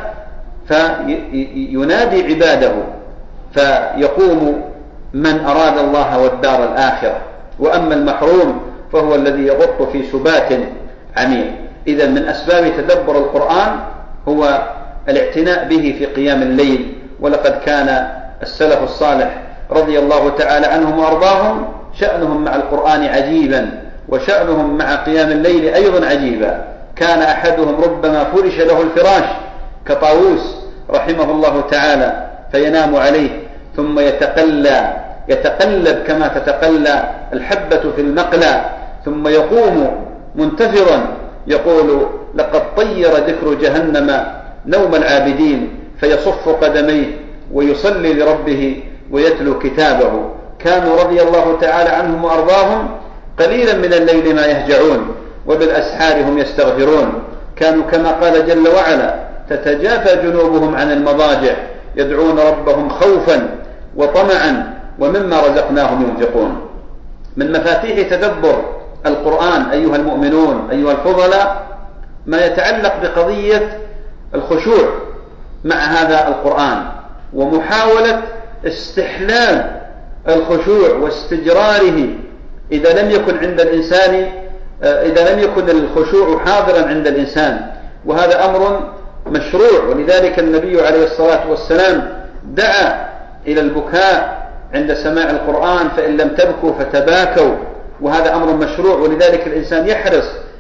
فينادي عباده، فيقوم من أراد الله والدار الآخرة، وأما المحروم فهو الذي يغط في سبات عميق. إذا من أسباب تدبر القرآن هو الاعتناء به في قيام الليل. ولقد كان السلف الصالح رضي الله تعالى عنهم وأرضاهم شأنهم مع القرآن عجيبا، وشأنهم مع قيام الليل أيضا عجيبا. كان أحدهم ربما فرش له الفراش كطاووس رحمه الله تعالى فينام عليه ثم يتقلى يتقلب كما تتقلى الحبة في المقلى، ثم يقوم منتفرا يقول: لقد طير ذكر جهنم نوم العابدين، فيصف قدميه ويصلي لربه ويتلو كتابه. كانوا رضي الله تعالى عنهم وأرضاهم قليلا من الليل ما يهجعون وبالأسحار هم يستغفرون. كانوا كما قال جل وعلا: تتجافى جنوبهم عن المضاجع يدعون ربهم خوفا وطمعا ومما رزقناهم ينفقون. من مفاتيح تدبر القرآن أيها المؤمنون أيها الفضلاء ما يتعلق بقضية الخشوع مع هذا القرآن، ومحاولة استحلال الخشوع واستجراره إذا لم يكن عند الإنسان إذا لم يكن الخشوع حاضرا عند الإنسان، وهذا أمر مشروع. ولذلك النبي عليه الصلاة والسلام دعا إلى البكاء عند سماع القرآن: فإن لم تبكوا فتباكوا، وهذا أمر مشروع. ولذلك الإنسان يحرص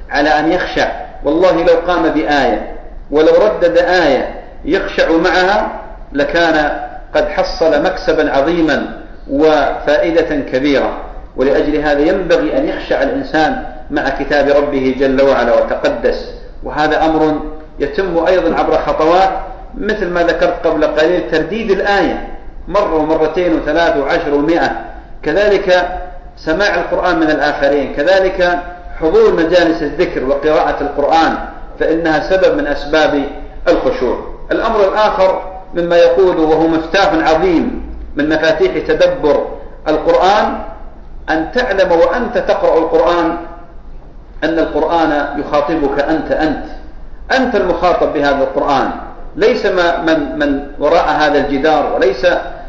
على أن يخشع. والله لو قام بآية ولو ردد آية يخشع معها لكان قد حصل مكسبا عظيما وفائدة كبيرة. ولأجل هذا ينبغي أن يخشع الإنسان مع كتاب ربه جل وعلا وتقدس. وهذا أمر يتم أيضا عبر خطوات، مثل ما ذكرت قبل قليل ترديد الآية مرة ومرتين وثلاث وعشر ومئة، كذلك سماع القرآن من الآخرين، كذلك حضور مجالس الذكر وقراءة القرآن، فإنها سبب من أسباب الخشوع. الأمر الآخر مما يقود وهو مفتاح عظيم من مفاتيح تدبر القرآن، أن تعلم وأنت تقرأ القرآن أن القرآن يخاطبك أنت أنت أنت المخاطب بهذا القرآن، ليس من من وراء هذا الجدار، وليس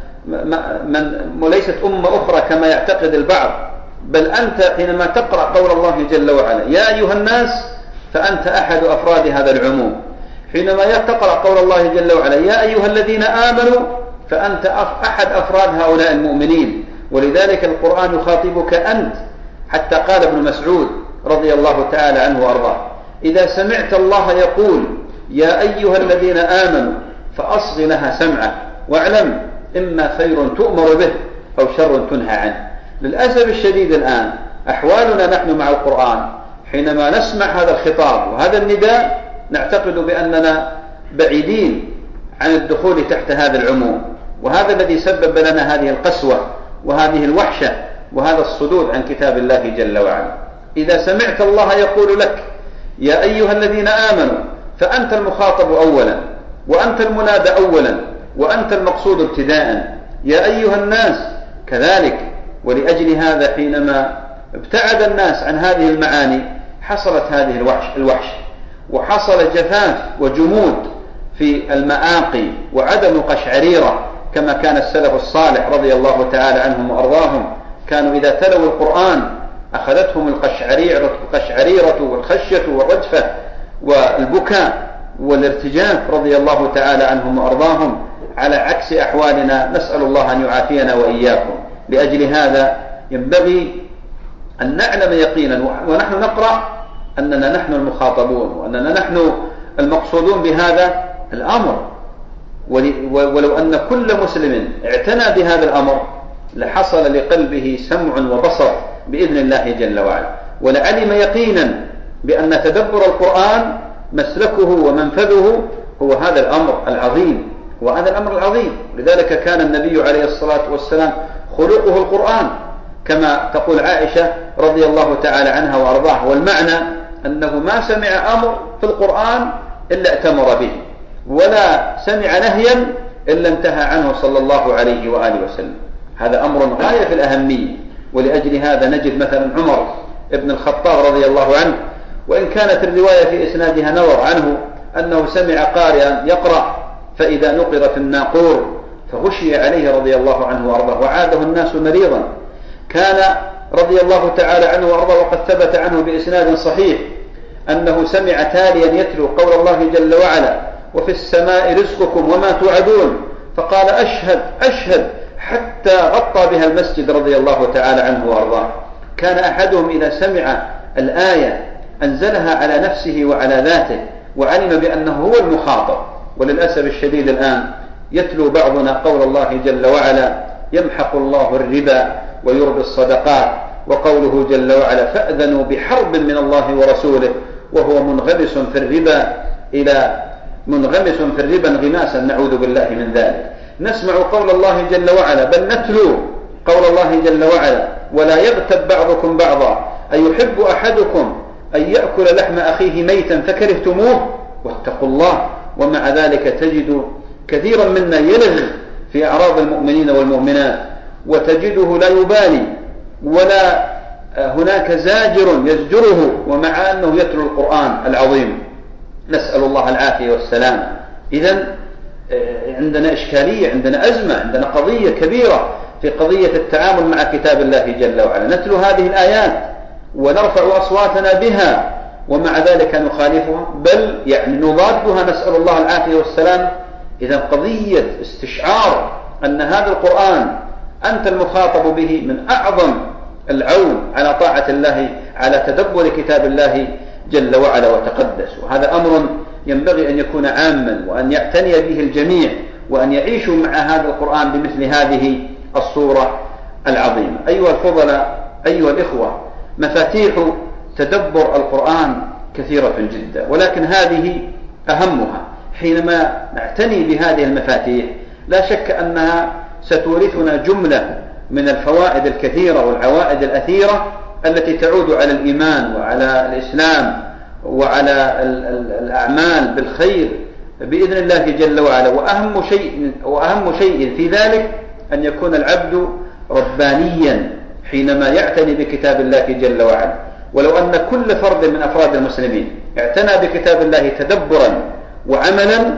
من وليست أمة أخرى كما يعتقد البعض، بل أنت حينما تقرأ قول الله جل وعلا يا أيها الناس فأنت أحد أفراد هذا العموم. حينما تقرأ قول الله جل وعلا يا أيها الذين آمنوا فأنت أحد أفراد هؤلاء المؤمنين. ولذلك القرآن يخاطبك أنت، حتى قال ابن مسعود رضي الله تعالى عنه وأرضاه إذا سمعت الله يقول يا أيها الذين آمنوا فأصغ لها سمعك واعلم إما خير تؤمر به أو شر تنهى عنه. للأسف الشديد الآن أحوالنا نحن مع القرآن حينما نسمع هذا الخطاب وهذا النداء نعتقد بأننا بعيدين عن الدخول تحت هذا العموم، وهذا الذي سبب لنا هذه القسوة وهذه الوحشة وهذا الصدود عن كتاب الله جل وعلا. إذا سمعت الله يقول لك يا أيها الذين آمنوا فأنت المخاطب أولا، وأنت المنادى أولا، وأنت المقصود ابتداء. يا أيها الناس كذلك. ولأجل هذا حينما ابتعد الناس عن هذه المعاني حصلت هذه الوحش, الوحش وحصل جفاف وجمود في المآقي وعدم قشعريرة، كما كان السلف الصالح رضي الله تعالى عنهم وأرضاهم كانوا إذا تلوا القرآن أخذتهم القشعريرة, القشعريرة والخشية والرجفة والبكاء والارتجاف رضي الله تعالى عنهم وأرضاهم، على عكس أحوالنا، نسأل الله أن يعافينا وإياكم. لأجل هذا ينبغي أن نعلم يقينا ونحن نقرأ أننا نحن المخاطبون وأننا نحن المقصودون بهذا الأمر. ولو أن كل مسلم اعتنى بهذا الأمر لحصل لقلبه سمع وبصر بإذن الله جل وعلا، ولعلم يقينا بأن تدبر القرآن مسلكه ومنفذه هو هذا الأمر العظيم وهذا الأمر العظيم. لذلك كان النبي عليه الصلاة والسلام خلقه القرآن، كما تقول عائشة رضي الله تعالى عنها وأرضاها. والمعنى أنه ما سمع أمر في القرآن إلا ائتمر به، ولا سمع نهيا إلا انتهى عنه صلى الله عليه وآله وسلم. هذا أمر غاية في الأهمية. ولأجل هذا نجد مثلا عمر ابن الخطاب رضي الله عنه، وإن كانت الرواية في إسنادها نظر عنه أنه سمع قارئا يقرأ فإذا نقر في الناقور فغشي عليه رضي الله عنه وأرضاه وعاده الناس مريضا. كان رضي الله تعالى عنه وأرضاه وقد ثبت عنه بإسناد صحيح أنه سمع تاليا يتلو قول الله جل وعلا وفي السماء رزقكم وما توعدون، فقال أشهد أشهد حتى غطى بها المسجد رضي الله تعالى عنه وأرضاه. كان أحدهم إذا سمع الآية أنزلها على نفسه وعلى ذاته وعلم بأنه هو المخاطب. وللأسف الشديد الآن يتلو بعضنا قول الله جل وعلا يمحق الله الربا ويربي الصدقات، وقوله جل وعلا فأذنوا بحرب من الله ورسوله، وهو منغمس في الربا إلى منغمس في الربا انغماسا نعوذ بالله من ذلك. نسمع قول الله جل وعلا بل نتلو قول الله جل وعلا ولا يغتب بعضكم بعضا أيحب أحدكم أن يأكل لحم أخيه ميتا فكرهتموه واتقوا الله. ومع ذلك تجد كثيرا منا يلغ في أعراض المؤمنين والمؤمنات، وتجده لا يبالي ولا هناك زاجر يزجره، ومع أنه يتلو القرآن العظيم. نسأل الله العافية والسلام. إذن عندنا إشكالية، عندنا أزمة، عندنا قضية كبيرة في قضية التعامل مع كتاب الله جل وعلا. نتلو هذه الآيات ونرفع أصواتنا بها ومع ذلك نخالفها، بل يعني نضادها، نسأل الله العافية والسلام. إذن قضية استشعار أن هذا القرآن أنت المخاطب به من أعظم العون على طاعة الله، على تدبر كتاب الله جل وعلا وتقدس. وهذا أمر ينبغي أن يكون عاما وأن يعتني به الجميع وأن يعيشوا مع هذا القرآن بمثل هذه الصورة العظيمة. أيها الفضلاء، أيها الإخوة، مفاتيح تدبر القرآن كثيرة جدا، ولكن هذه أهمها. حينما نعتني بهذه المفاتيح لا شك أنها ستورثنا جملة من الفوائد الكثيرة والعوائد الأثيرة التي تعود على الإيمان وعلى الإسلام وعلى الأعمال بالخير بإذن الله جل وعلا. وأهم شيء, وأهم شيء في ذلك أن يكون العبد ربانيا حينما يعتني بكتاب الله جل وعلا. ولو أن كل فرد من أفراد المسلمين اعتنى بكتاب الله تدبرا وعملا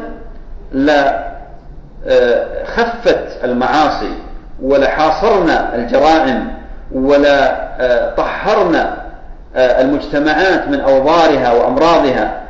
لخفت المعاصي ولحاصرنا الجرائم ولطهرنا المجتمعات من أوضارها وأمراضها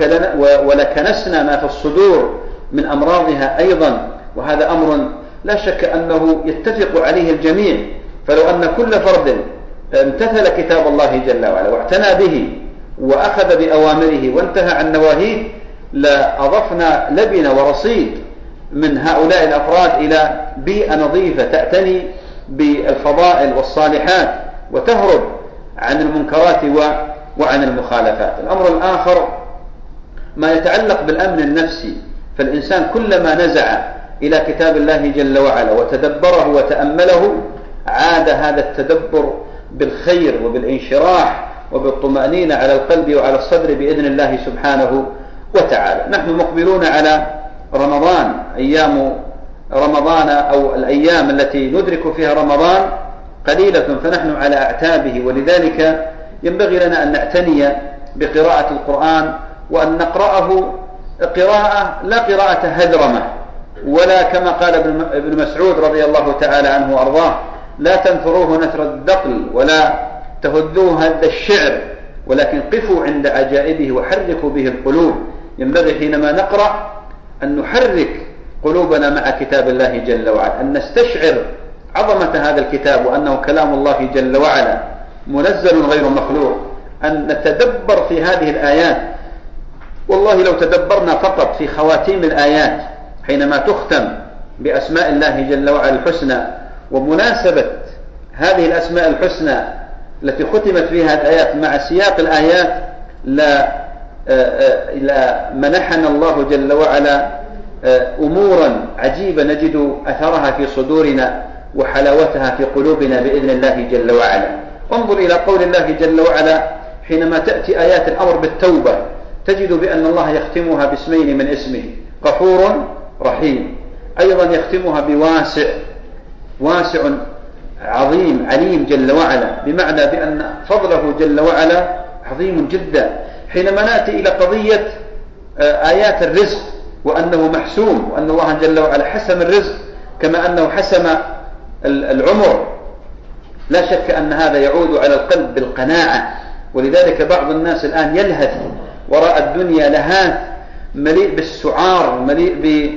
ولكنسنا ما في الصدور من أمراضها أيضا. وهذا أمر لا شك أنه يتفق عليه الجميع. فلو أن كل فرد امتثل كتاب الله جل وعلا واعتنى به وأخذ بأوامره وانتهى عن نواهيه لأضفنا لبنة ورصيد من هؤلاء الأفراد إلى بيئة نظيفة تعتني بالفضائل والصالحات وتهرب عن المنكرات وعن المخالفات. الأمر الآخر ما يتعلق بالأمن النفسي. فالإنسان كلما نزع إلى كتاب الله جل وعلا وتدبره وتأمله عاد هذا التدبر بالخير وبالانشراح وبالطمأنينة على القلب وعلى الصدر بإذن الله سبحانه وتعالى. نحن مقبلون على رمضان، أيام رمضان أو الأيام التي ندرك فيها رمضان قليلة، فنحن على أعتابه، ولذلك ينبغي لنا أن نعتني بقراءة القرآن وأن نقرأه قراءة لا قراءة هذرمة، ولا كما قال ابن مسعود رضي الله تعالى عنه وأرضاه: لا تنثروه نثر الدقل ولا تهدوه هد الشعر، ولكن قفوا عند عجائبه وحركوا به القلوب. ينبغي حينما نقرأ أن نحرك قلوبنا مع كتاب الله جل وعلا، أن نستشعر عظمة هذا الكتاب وأنه كلام الله جل وعلا منزل غير مخلوق، أن نتدبر في هذه الآيات. والله لو تدبرنا فقط في خواتيم الآيات حينما تختم بأسماء الله جل وعلا الحسنى ومناسبة هذه الأسماء الحسنى التي ختمت فيها الآيات مع سياق الآيات لا لا منحنا الله جل وعلا أمورا عجيبة نجد أثرها في صدورنا وحلاوتها في قلوبنا بإذن الله جل وعلا. انظر إلى قول الله جل وعلا حينما تأتي آيات الأمر بالتوبة تجد بأن الله يختمها باسمين من اسمه: غفور رحيم. أيضا يختمها بواسع، واسع عظيم عليم جل وعلا، بمعنى بأن فضله جل وعلا عظيم جدا. حينما نأتي إلى قضية آيات الرزق وأنه محسوم، وأن الله جل وعلا حسم الرزق كما أنه حسم العمر، لا شك أن هذا يعود على القلب بالقناعة. ولذلك بعض الناس الآن يلهث وراء الدنيا لهاث مليء بالسعار، مليء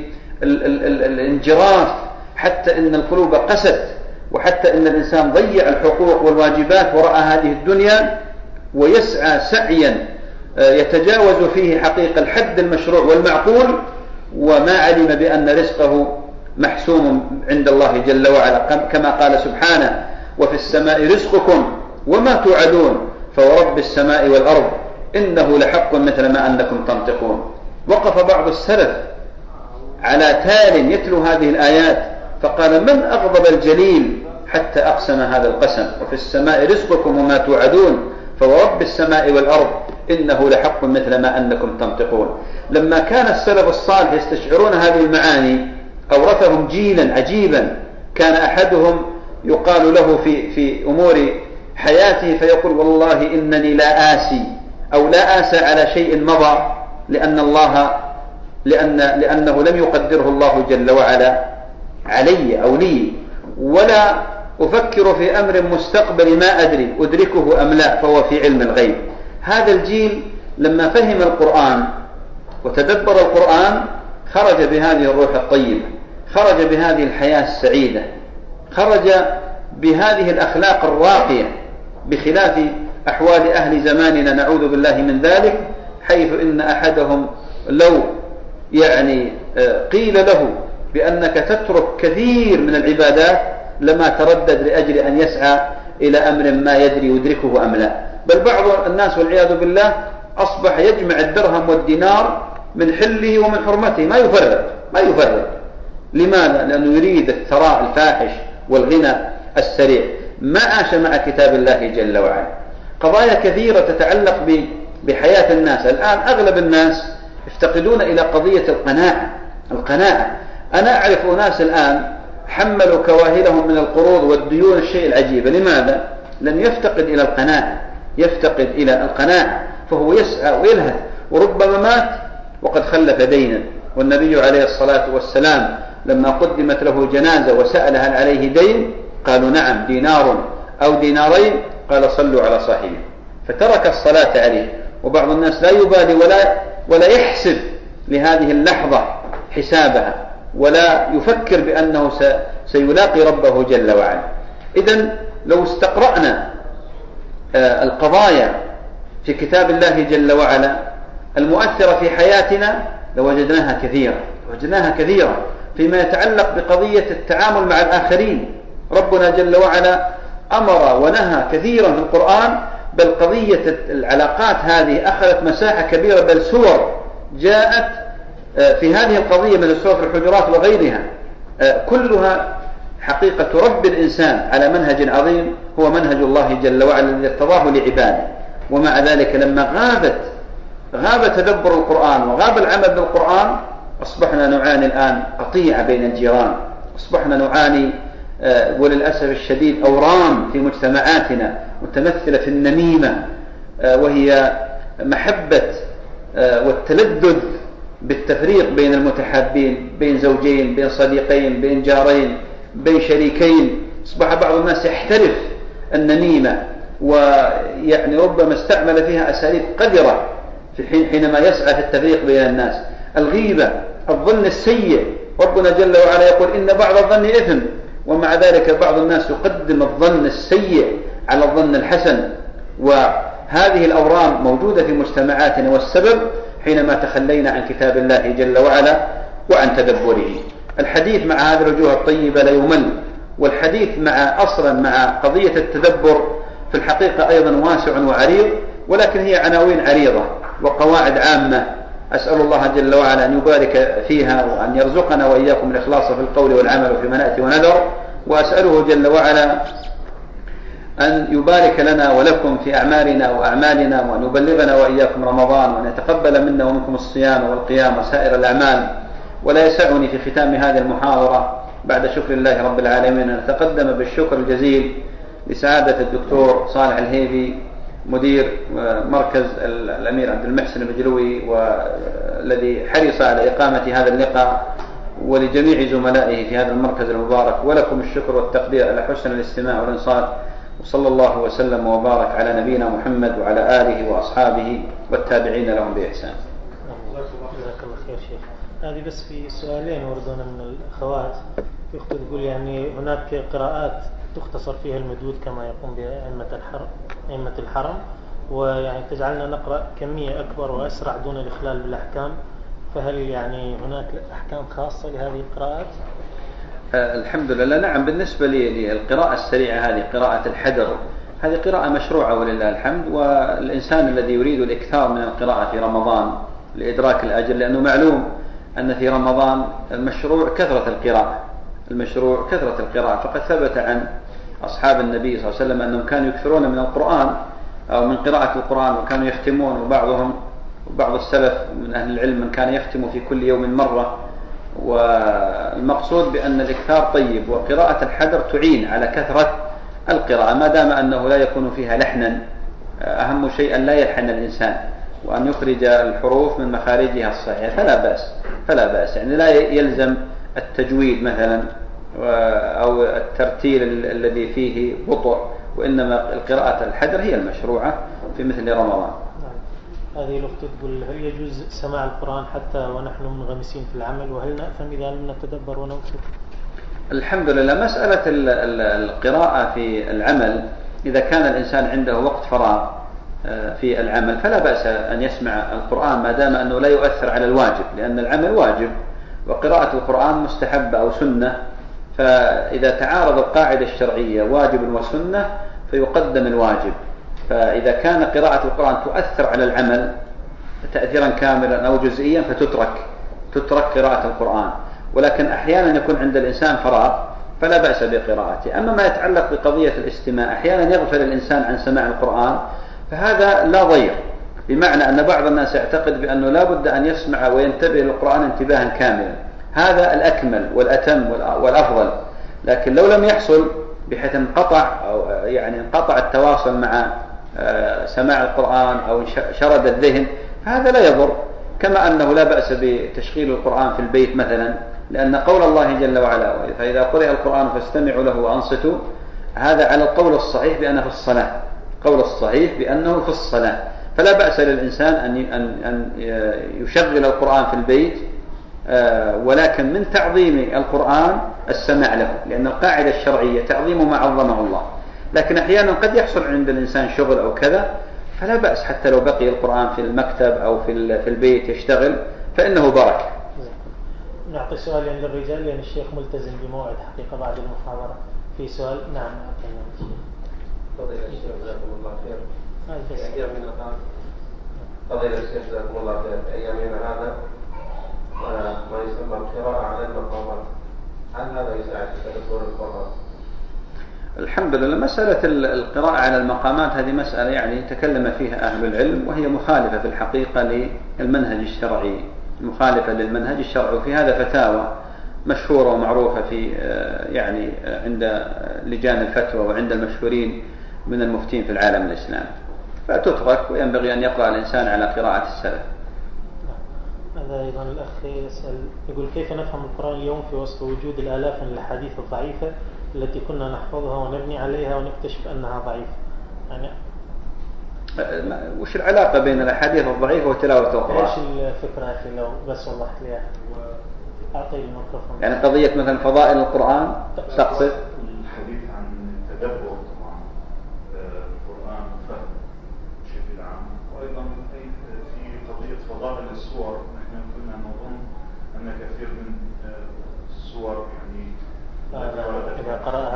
بالانجراف، حتى إن القلوب قست، وحتى إن الإنسان ضيع الحقوق والواجبات وراء هذه الدنيا ويسعى سعيا يتجاوز فيه حقيقة الحد المشروع والمعقول، وما علم بأن رزقه محسوم عند الله جل وعلا، كما قال سبحانه: وفي السماء رزقكم وما توعدون فورب السماء والأرض إنه لحق مثل ما أنكم تنطقون. وقف بعض السلف على تال يتلو هذه الآيات فقال: من أغضب الجليل حتى أقسم هذا القسم، وفي السماء رزقكم وما توعدون فورب السماء والأرض إنه لحق مثل ما أنكم تنطقون. لما كان السلف الصالح يستشعرون هذه المعاني أورثهم جيلا عجيبا. كان أحدهم يقال له في, في أمور حياته فيقول: والله إنني لا آسي أو لا آسى على شيء مضى لأن الله لأن لأنه لم يقدره الله جل وعلا علي أو لي، ولا أفكر في أمر مستقبل ما أدري أدركه أم لا فهو في علم الغيب. هذا الجيل لما فهم القرآن وتدبر القرآن خرج بهذه الروح الطيبة، خرج بهذه الحياة السعيدة، خرج بهذه الأخلاق الراقية، بخلاف أحوال أهل زماننا نعوذ بالله من ذلك، حيث إن أحدهم لو يعني قيل له بأنك تترك كثير من العبادات لما تردد لأجل أن يسعى إلى أمر ما يدري يدركه أم لا. بل بعض الناس والعياذ بالله أصبح يجمع الدرهم والدينار من حله ومن حرمته، ما يفرق ما يفرق لماذا؟ لأنه يريد الثراء الفاحش والغنى السريع، ما عاش مع كتاب الله جل وعلا. قضايا كثيرة تتعلق بحياة الناس الآن، أغلب الناس يفتقدون إلى قضية القناعة. القناعة أنا أعرف ناس الآن حملوا كواهلهم من القروض والديون الشيء العجيب. لماذا؟ لم يفتقد إلى القناعة، يفتقد إلى القناعة، فهو يسعى ويلهث، وربما مات وقد خلف دينا. والنبي عليه الصلاة والسلام لما قدمت له جنازة وسأل هل عليه دين، قالوا نعم دينار أو دينارين، قال صلوا على صاحبه، فترك الصلاة عليه. وبعض الناس لا يبالي ولا, ولا يحسب لهذه اللحظة حسابها، ولا يفكر بأنه سيلاقي ربه جل وعلا. إذن لو استقرأنا القضايا في كتاب الله جل وعلا المؤثرة في حياتنا لوجدناها كثيرة وجدناها كثيرة فيما يتعلق بقضية التعامل مع الآخرين. ربنا جل وعلا أمر ونهى كثيرا في القرآن، بل قضية العلاقات هذه أخذت مساحة كبيرة، بل سور جاءت في هذه القضية من سورة الحجرات وغيرها، كلها حقيقة رب الإنسان على منهج عظيم هو منهج الله جل وعلا الذي ارتضاه لعباده. ومع ذلك لما غابت غاب تدبر القرآن وغاب العمل بالقرآن، أصبحنا نعاني الآن قطيعة بين الجيران، أصبحنا نعاني وللأسف الشديد أورام في مجتمعاتنا متمثلة في النميمة، وهي محبة والتلذذ بالتفريق بين المتحابين، بين زوجين، بين صديقين، بين جارين، بين شريكين. أصبح بعض الناس يحترف النميمة، ويعني ربما استعمل فيها أساليب قذرة في حين حينما يسعى في التفريق بين الناس. الغيبة، الظن السيء، ربنا جل وعلا يقول إن بعض الظن إثم، ومع ذلك بعض الناس يقدم الظن السيء على الظن الحسن. وهذه الأورام موجودة في مجتمعاتنا، والسبب حينما تخلينا عن كتاب الله جل وعلا وعن تدبره. الحديث مع هذه الوجوه الطيبة لا يمل، والحديث مع أصلا مع قضية التدبر في الحقيقة أيضا واسع وعريض، ولكن هي عناوين عريضة وقواعد عامة. أسأل الله جل وعلا أن يبارك فيها، وأن يرزقنا وإياكم الإخلاص في القول والعمل فيما نأتي ونذر. وأسأله جل وعلا أن يبارك لنا ولكم في أعمالنا وأعمالنا، وأن يبلغنا وإياكم رمضان، وأن يتقبل منا ومنكم الصيام والقيام وسائر الأعمال. ولا يسعني في ختام هذه المحاضرة بعد شكر الله رب العالمين أن أتقدم بالشكر الجزيل لسعادة الدكتور صالح الهيبي مدير مركز الأمير عبد المحسن البجلوي، والذي حرص على إقامة هذا اللقاء، ولجميع زملائه في هذا المركز المبارك. ولكم الشكر والتقدير على حسن الاستماع والإنصات. وصلى الله وسلم وبارك على نبينا محمد وعلى آله وأصحابه والتابعين لهم بإحسان. جزاك الله خير شيخ. هذه بس في سؤالين وردونا من الأخوات. أخت تقول يعني هناك قراءات تختصر فيها المدود كما يقوم بها أئمة الحرم أئمة الحرم، ويعني تجعلنا نقرأ كمية أكبر وأسرع دون الإخلال بالأحكام، فهل يعني هناك أحكام خاصة لهذه القراءات؟ آه الحمد لله نعم. بالنسبة للقراءة السريعة هذه قراءة الحدر، هذه قراءة مشروعة ولله الحمد. والإنسان الذي يريد الإكثار من القراءة في رمضان لإدراك الأجر، لأنه معلوم أن في رمضان المشروع كثرة القراءة المشروع كثرة القراءة فقد ثبت عن أصحاب النبي صلى الله عليه وسلم أنهم كانوا يكثرون من القرآن أو من قراءة القرآن، وكانوا يختمون، وبعضهم وبعض السلف من أهل العلم من كان يختم في كل يوم مرة. والمقصود بأن الإكثار طيب، وقراءة الحدر تعين على كثرة القراءة ما دام أنه لا يكون فيها لحنا. أهم شيء أن لا يلحن الإنسان، وأن يخرج الحروف من مخارجها الصحيحة، فلا بأس فلا بأس يعني لا يلزم التجويد مثلا أو الترتيل الذي فيه بطء، وإنما القراءة الحدر هي المشروعة في مثل رمضان. هذه الأخت تقول هل يجوز سماع القرآن حتى ونحن منغمسين في العمل، وهل نأثم إذا لم نتدبر وننصت؟ الحمد لله. مسألة القراءة في العمل إذا كان الإنسان عنده وقت فراغ في العمل فلا بأس أن يسمع القرآن ما دام أنه لا يؤثر على الواجب، لأن العمل واجب وقراءة القرآن مستحبة أو سنة، فإذا تعارض القاعدة الشرعية واجب وسنة فيقدم الواجب. فإذا كان قراءة القرآن تؤثر على العمل تأثيرا كاملا أو جزئيا فتترك تترك قراءة القرآن، ولكن أحيانا يكون عند الإنسان فراغ فلا بأس بقراءته. أما ما يتعلق بقضية الاستماع، أحيانا يغفل الإنسان عن سماع القرآن فهذا لا ضير، بمعنى أن بعض الناس يعتقد بأنه لا بد أن يسمع وينتبه للقرآن انتباها كاملا، هذا الأكمل والأتم والأفضل. لكن لو لم يحصل بحيث انقطع أو يعني انقطع التواصل مع سماع القرآن أو شرد الذهن هذا لا يضر، كما أنه لا بأس بتشغيل القرآن في البيت مثلا، لأن قول الله جل وعلا فإذا قرئ القرآن فاستمعوا له وأنصتوا، هذا على القول الصحيح بأنه في الصلاة، قول الصحيح بأنه في الصلاة، فلا بأس للإنسان أن يشغل القرآن في البيت، ولكن من تعظيم القرآن السماع له، لأن القاعدة الشرعية تعظيم ما عظمه الله. لكن أحيانا قد يحصل عند الإنسان شغل أو كذا فلا بأس حتى لو بقي القرآن في المكتب أو في البيت يشتغل فإنه بركة. نعطي سؤال للرجال لأن الشيخ ملتزم بموعد حقيقة بعد المحاضرة. في سؤال؟ نعم. فضيلة الشيخ جزاكم الله خير. في أيامنا هذا فضيلة الشيخ جزاكم الله خير في أيامنا هذا ما يسمى القراءة على المقامات، هل هذا يساعد في تدبر القرآن؟ الحمد لله. مسألة القراءة على المقامات هذه مسألة يعني تكلم فيها أهل العلم، وهي مخالفة في الحقيقة للمنهج الشرعي، مخالفة للمنهج الشرعي، وفي هذا فتاوى مشهورة ومعروفة في يعني عند لجان الفتوى وعند المشهورين من المفتين في العالم الإسلامي، فتترك وينبغي أن يقرأ الإنسان على قراءة السلف. هذا أيضا الأخ يسأل يقول كيف نفهم القرآن اليوم في وسط وجود الآلاف من الأحاديث الضعيفة التي كنا نحفظها ونبني عليها ونكتشف أنها ضعيفة؟ يعني وش العلاقة بين الأحاديث الضعيفة وتلاوة القرآن؟ إيش الفكرة أخي لو بس وضحت لي؟ أعطي الميكروفون. يعني قضية مثلا فضائل القرآن تقصد؟ الحديث عن تدبر طبعا القرآن وفهم بشكل عام، وأيضا في قضية فضائل السور. نحن كنا نظن أن كثير من السور يعني إذا قرأها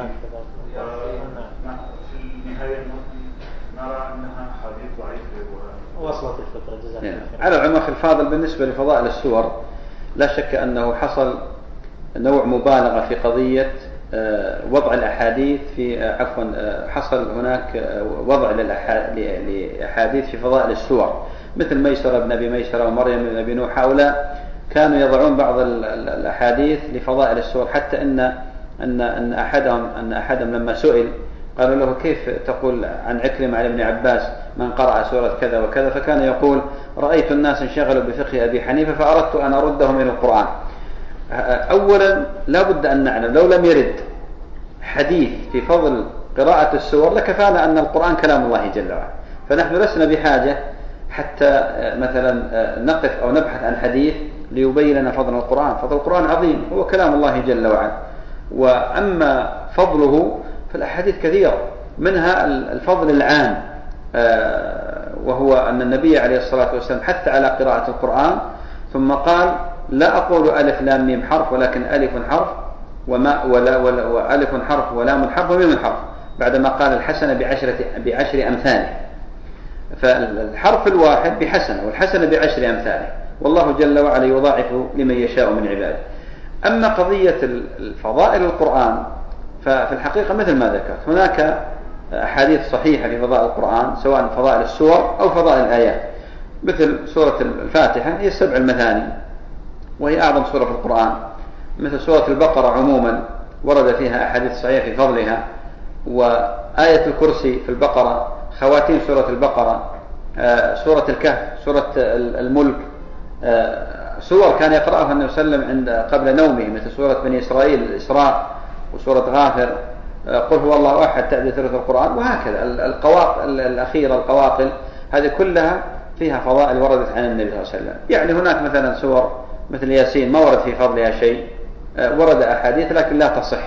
في النهاية نرى أنها حديث ضعيفة. وصلت الفكرة جزاك الله خير. على العموم أخي الفاضل، بالنسبة لفضائل السور لا شك أنه حصل نوع مبالغة في قضية وضع الأحاديث في عفوا حصل هناك وضع لأحاديث في فضائل السور، مثل ميسرة بن أبي ميسرة ومريم بن أبي نوح، هؤلاء كانوا يضعون بعض الأحاديث لفضائل السور، حتى إن أن أن أحدهم أن أحدهم لما سئل قالوا له كيف تقول عن عكرمة عن ابن عباس من قرأ سورة كذا وكذا، فكان يقول رأيت الناس انشغلوا بفقه أبي حنيفة فأردت أن أردهم إلى القرآن. أولا لا بد أن نعلم لو لم يرد حديث في فضل قراءة السور لكفانا أن القرآن كلام الله جل وعلا، فنحن لسنا بحاجة حتى مثلا نقف أو نبحث عن حديث ليبين لنا فضل القرآن. فضل القرآن عظيم، هو كلام الله جل وعلا. وأما فضله فالأحاديث كثيرة، منها الفضل العام وهو أن النبي عليه الصلاة والسلام حث على قراءة القرآن، ثم قال لا أقول ألف لام ميم حرف ولكن ألف حرف وما ولا ولا وألف حرف ولام حرف وميم حرف، بعدما قال الحسنة بعشرة بعشر أمثاله، فالحرف الواحد بحسنة والحسنة بعشر أمثاله، والله جل وعلا يضاعف لمن يشاء من عباده. أما قضية الفضائل القرآن ففي الحقيقة مثل ما ذكرت هناك أحاديث صحيحة في فضائل القرآن، سواء فضائل السور أو فضائل الآيات، مثل سورة الفاتحة هي السبع المثاني وهي أعظم سورة في القرآن، مثل سورة البقرة عموما ورد فيها أحاديث صحيحة في فضلها، وآية الكرسي في البقرة، خواتيم سورة البقرة، سورة الكهف، سورة الملك، سور كان يقرأها النبي صلى الله عليه وسلم عند قبل نومه، مثل سورة بني إسرائيل الإسراء، وسورة غافر، قل هو الله أحد تعدي ثلث القرآن، وهكذا القواقل الأخيرة القواقل هذه كلها فيها فضائل وردت عن النبي صلى الله عليه وسلم. يعني هناك مثلا سور مثل ياسين ما ورد في فضلها شيء، ورد أحاديث لكن لا تصح،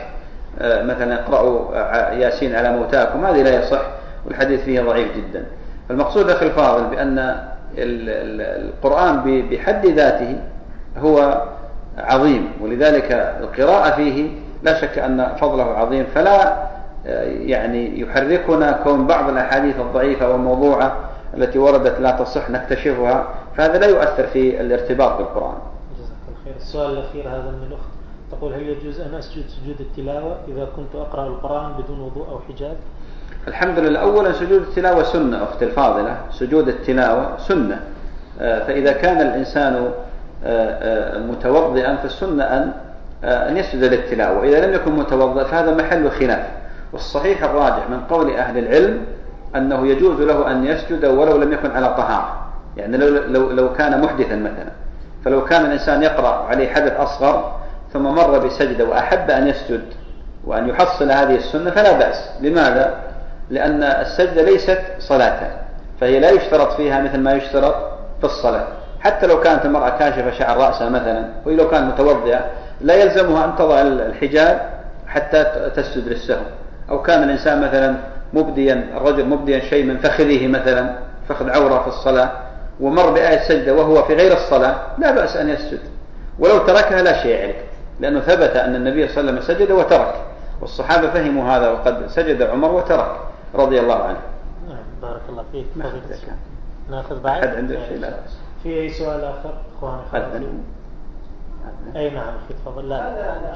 مثلا اقرأوا ياسين على موتاكم، هذه لا يصح والحديث فيه ضعيف جدا. المقصود أخي الفاضل بأن القرآن بحد ذاته هو عظيم، ولذلك القراءة فيه لا شك أن فضله عظيم، فلا يعني يحركنا كون بعض الأحاديث الضعيفة والموضوعة التي وردت لا تصح نكتشفها، فهذا لا يؤثر في الارتباط بالقرآن. جزاك الله خير. السؤال الأخير هذا من الأخت تقول: هل يجوز أن أسجد سجود التلاوة إذا كنت أقرأ القرآن بدون وضوء أو حجاب؟ الحمد لله. أولا سجود التلاوة سنة أختي الفاضلة، سجود التلاوة سنة، فإذا كان الإنسان متوضئا فالسنة أن أن يسجد للتلاوة، إذا لم يكن متوضئ فهذا محل خلاف، والصحيح الراجح من قول أهل العلم أنه يجوز له أن يسجد ولو لم يكن على طهارة، يعني لو, لو, لو كان محدثا مثلا، فلو كان الإنسان يقرأ عليه حدث أصغر ثم مر بسجدة وأحب أن يسجد وأن يحصل هذه السنة فلا بأس. لماذا؟ لأن السجدة ليست صلاة، فهي لا يشترط فيها مثل ما يشترط في الصلاة. حتى لو كانت المرأة كاشفة شعر رأسها مثلا ولو كانت متوضئة لا يلزمها أن تضع الحجاب حتى تسجد للسهو، أو كان الإنسان مثلا مبديا الرجل مبديا شيء من فخذه مثلا، فخذ عورة في الصلاة، ومر بآية سجدة وهو في غير الصلاة لا بأس أن يسجد، ولو تركها لا شيء عليه، لأنه ثبت أن النبي صلى الله عليه وسلم سجد وترك، والصحابة فهموا هذا، وقد سجد عمر وترك رضي الله عنه. بارك الله فيك. ناخذ بعد. أحد عنده شيء؟ لا بأس. في أي سؤال آخر إخواني؟ أي نعم أخي تفضل. لا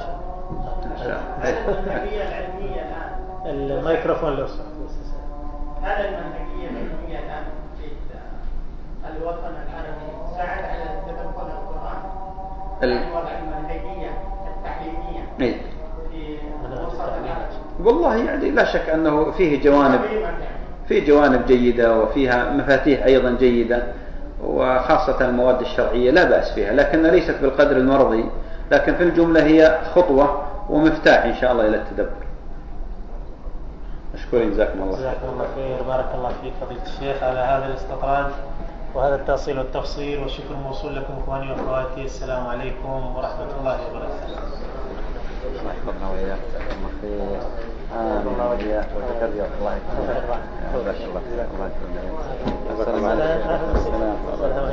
المنهجية العلمية الآن، الميكروفون لو سمحت. هل المنهجية العلمية الآن في الوطن العربي ساعد على تدبر القرآن؟ يعني وضع المنهجية التعليمية إيه؟ في الوسط العربي. والله يعني لا شك أنه فيه جوانب فيه جوانب جيدة وفيها مفاتيح أيضا جيدة، وخاصة المواد الشرعية لا بأس فيها، لكن ليست بالقدر المرضي، لكن في الجملة هي خطوة ومفتاح إن شاء الله إلى التدبر. أشكرك، جزاكم الله خير. جزاكم الله خير. بارك الله فيك فضيلة الشيخ على هذا الاستطراد وهذا التأصيل والتفصيل، والشكر موصول لكم إخواني وأخواتي. السلام عليكم ورحمة الله وبركاته. الله يحفظنا وإياك، جزاكم الله خير. آمين وإياك وتكرر الله يكرمك. بارك الله فيك. الله يكرمك. السلام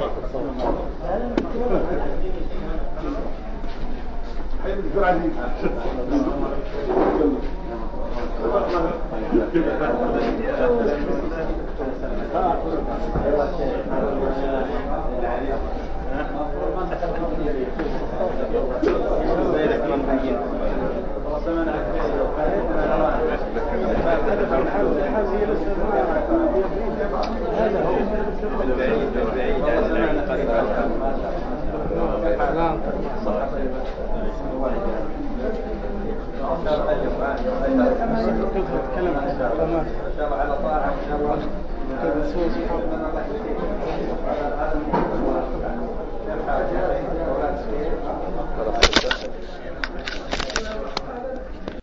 على طاعة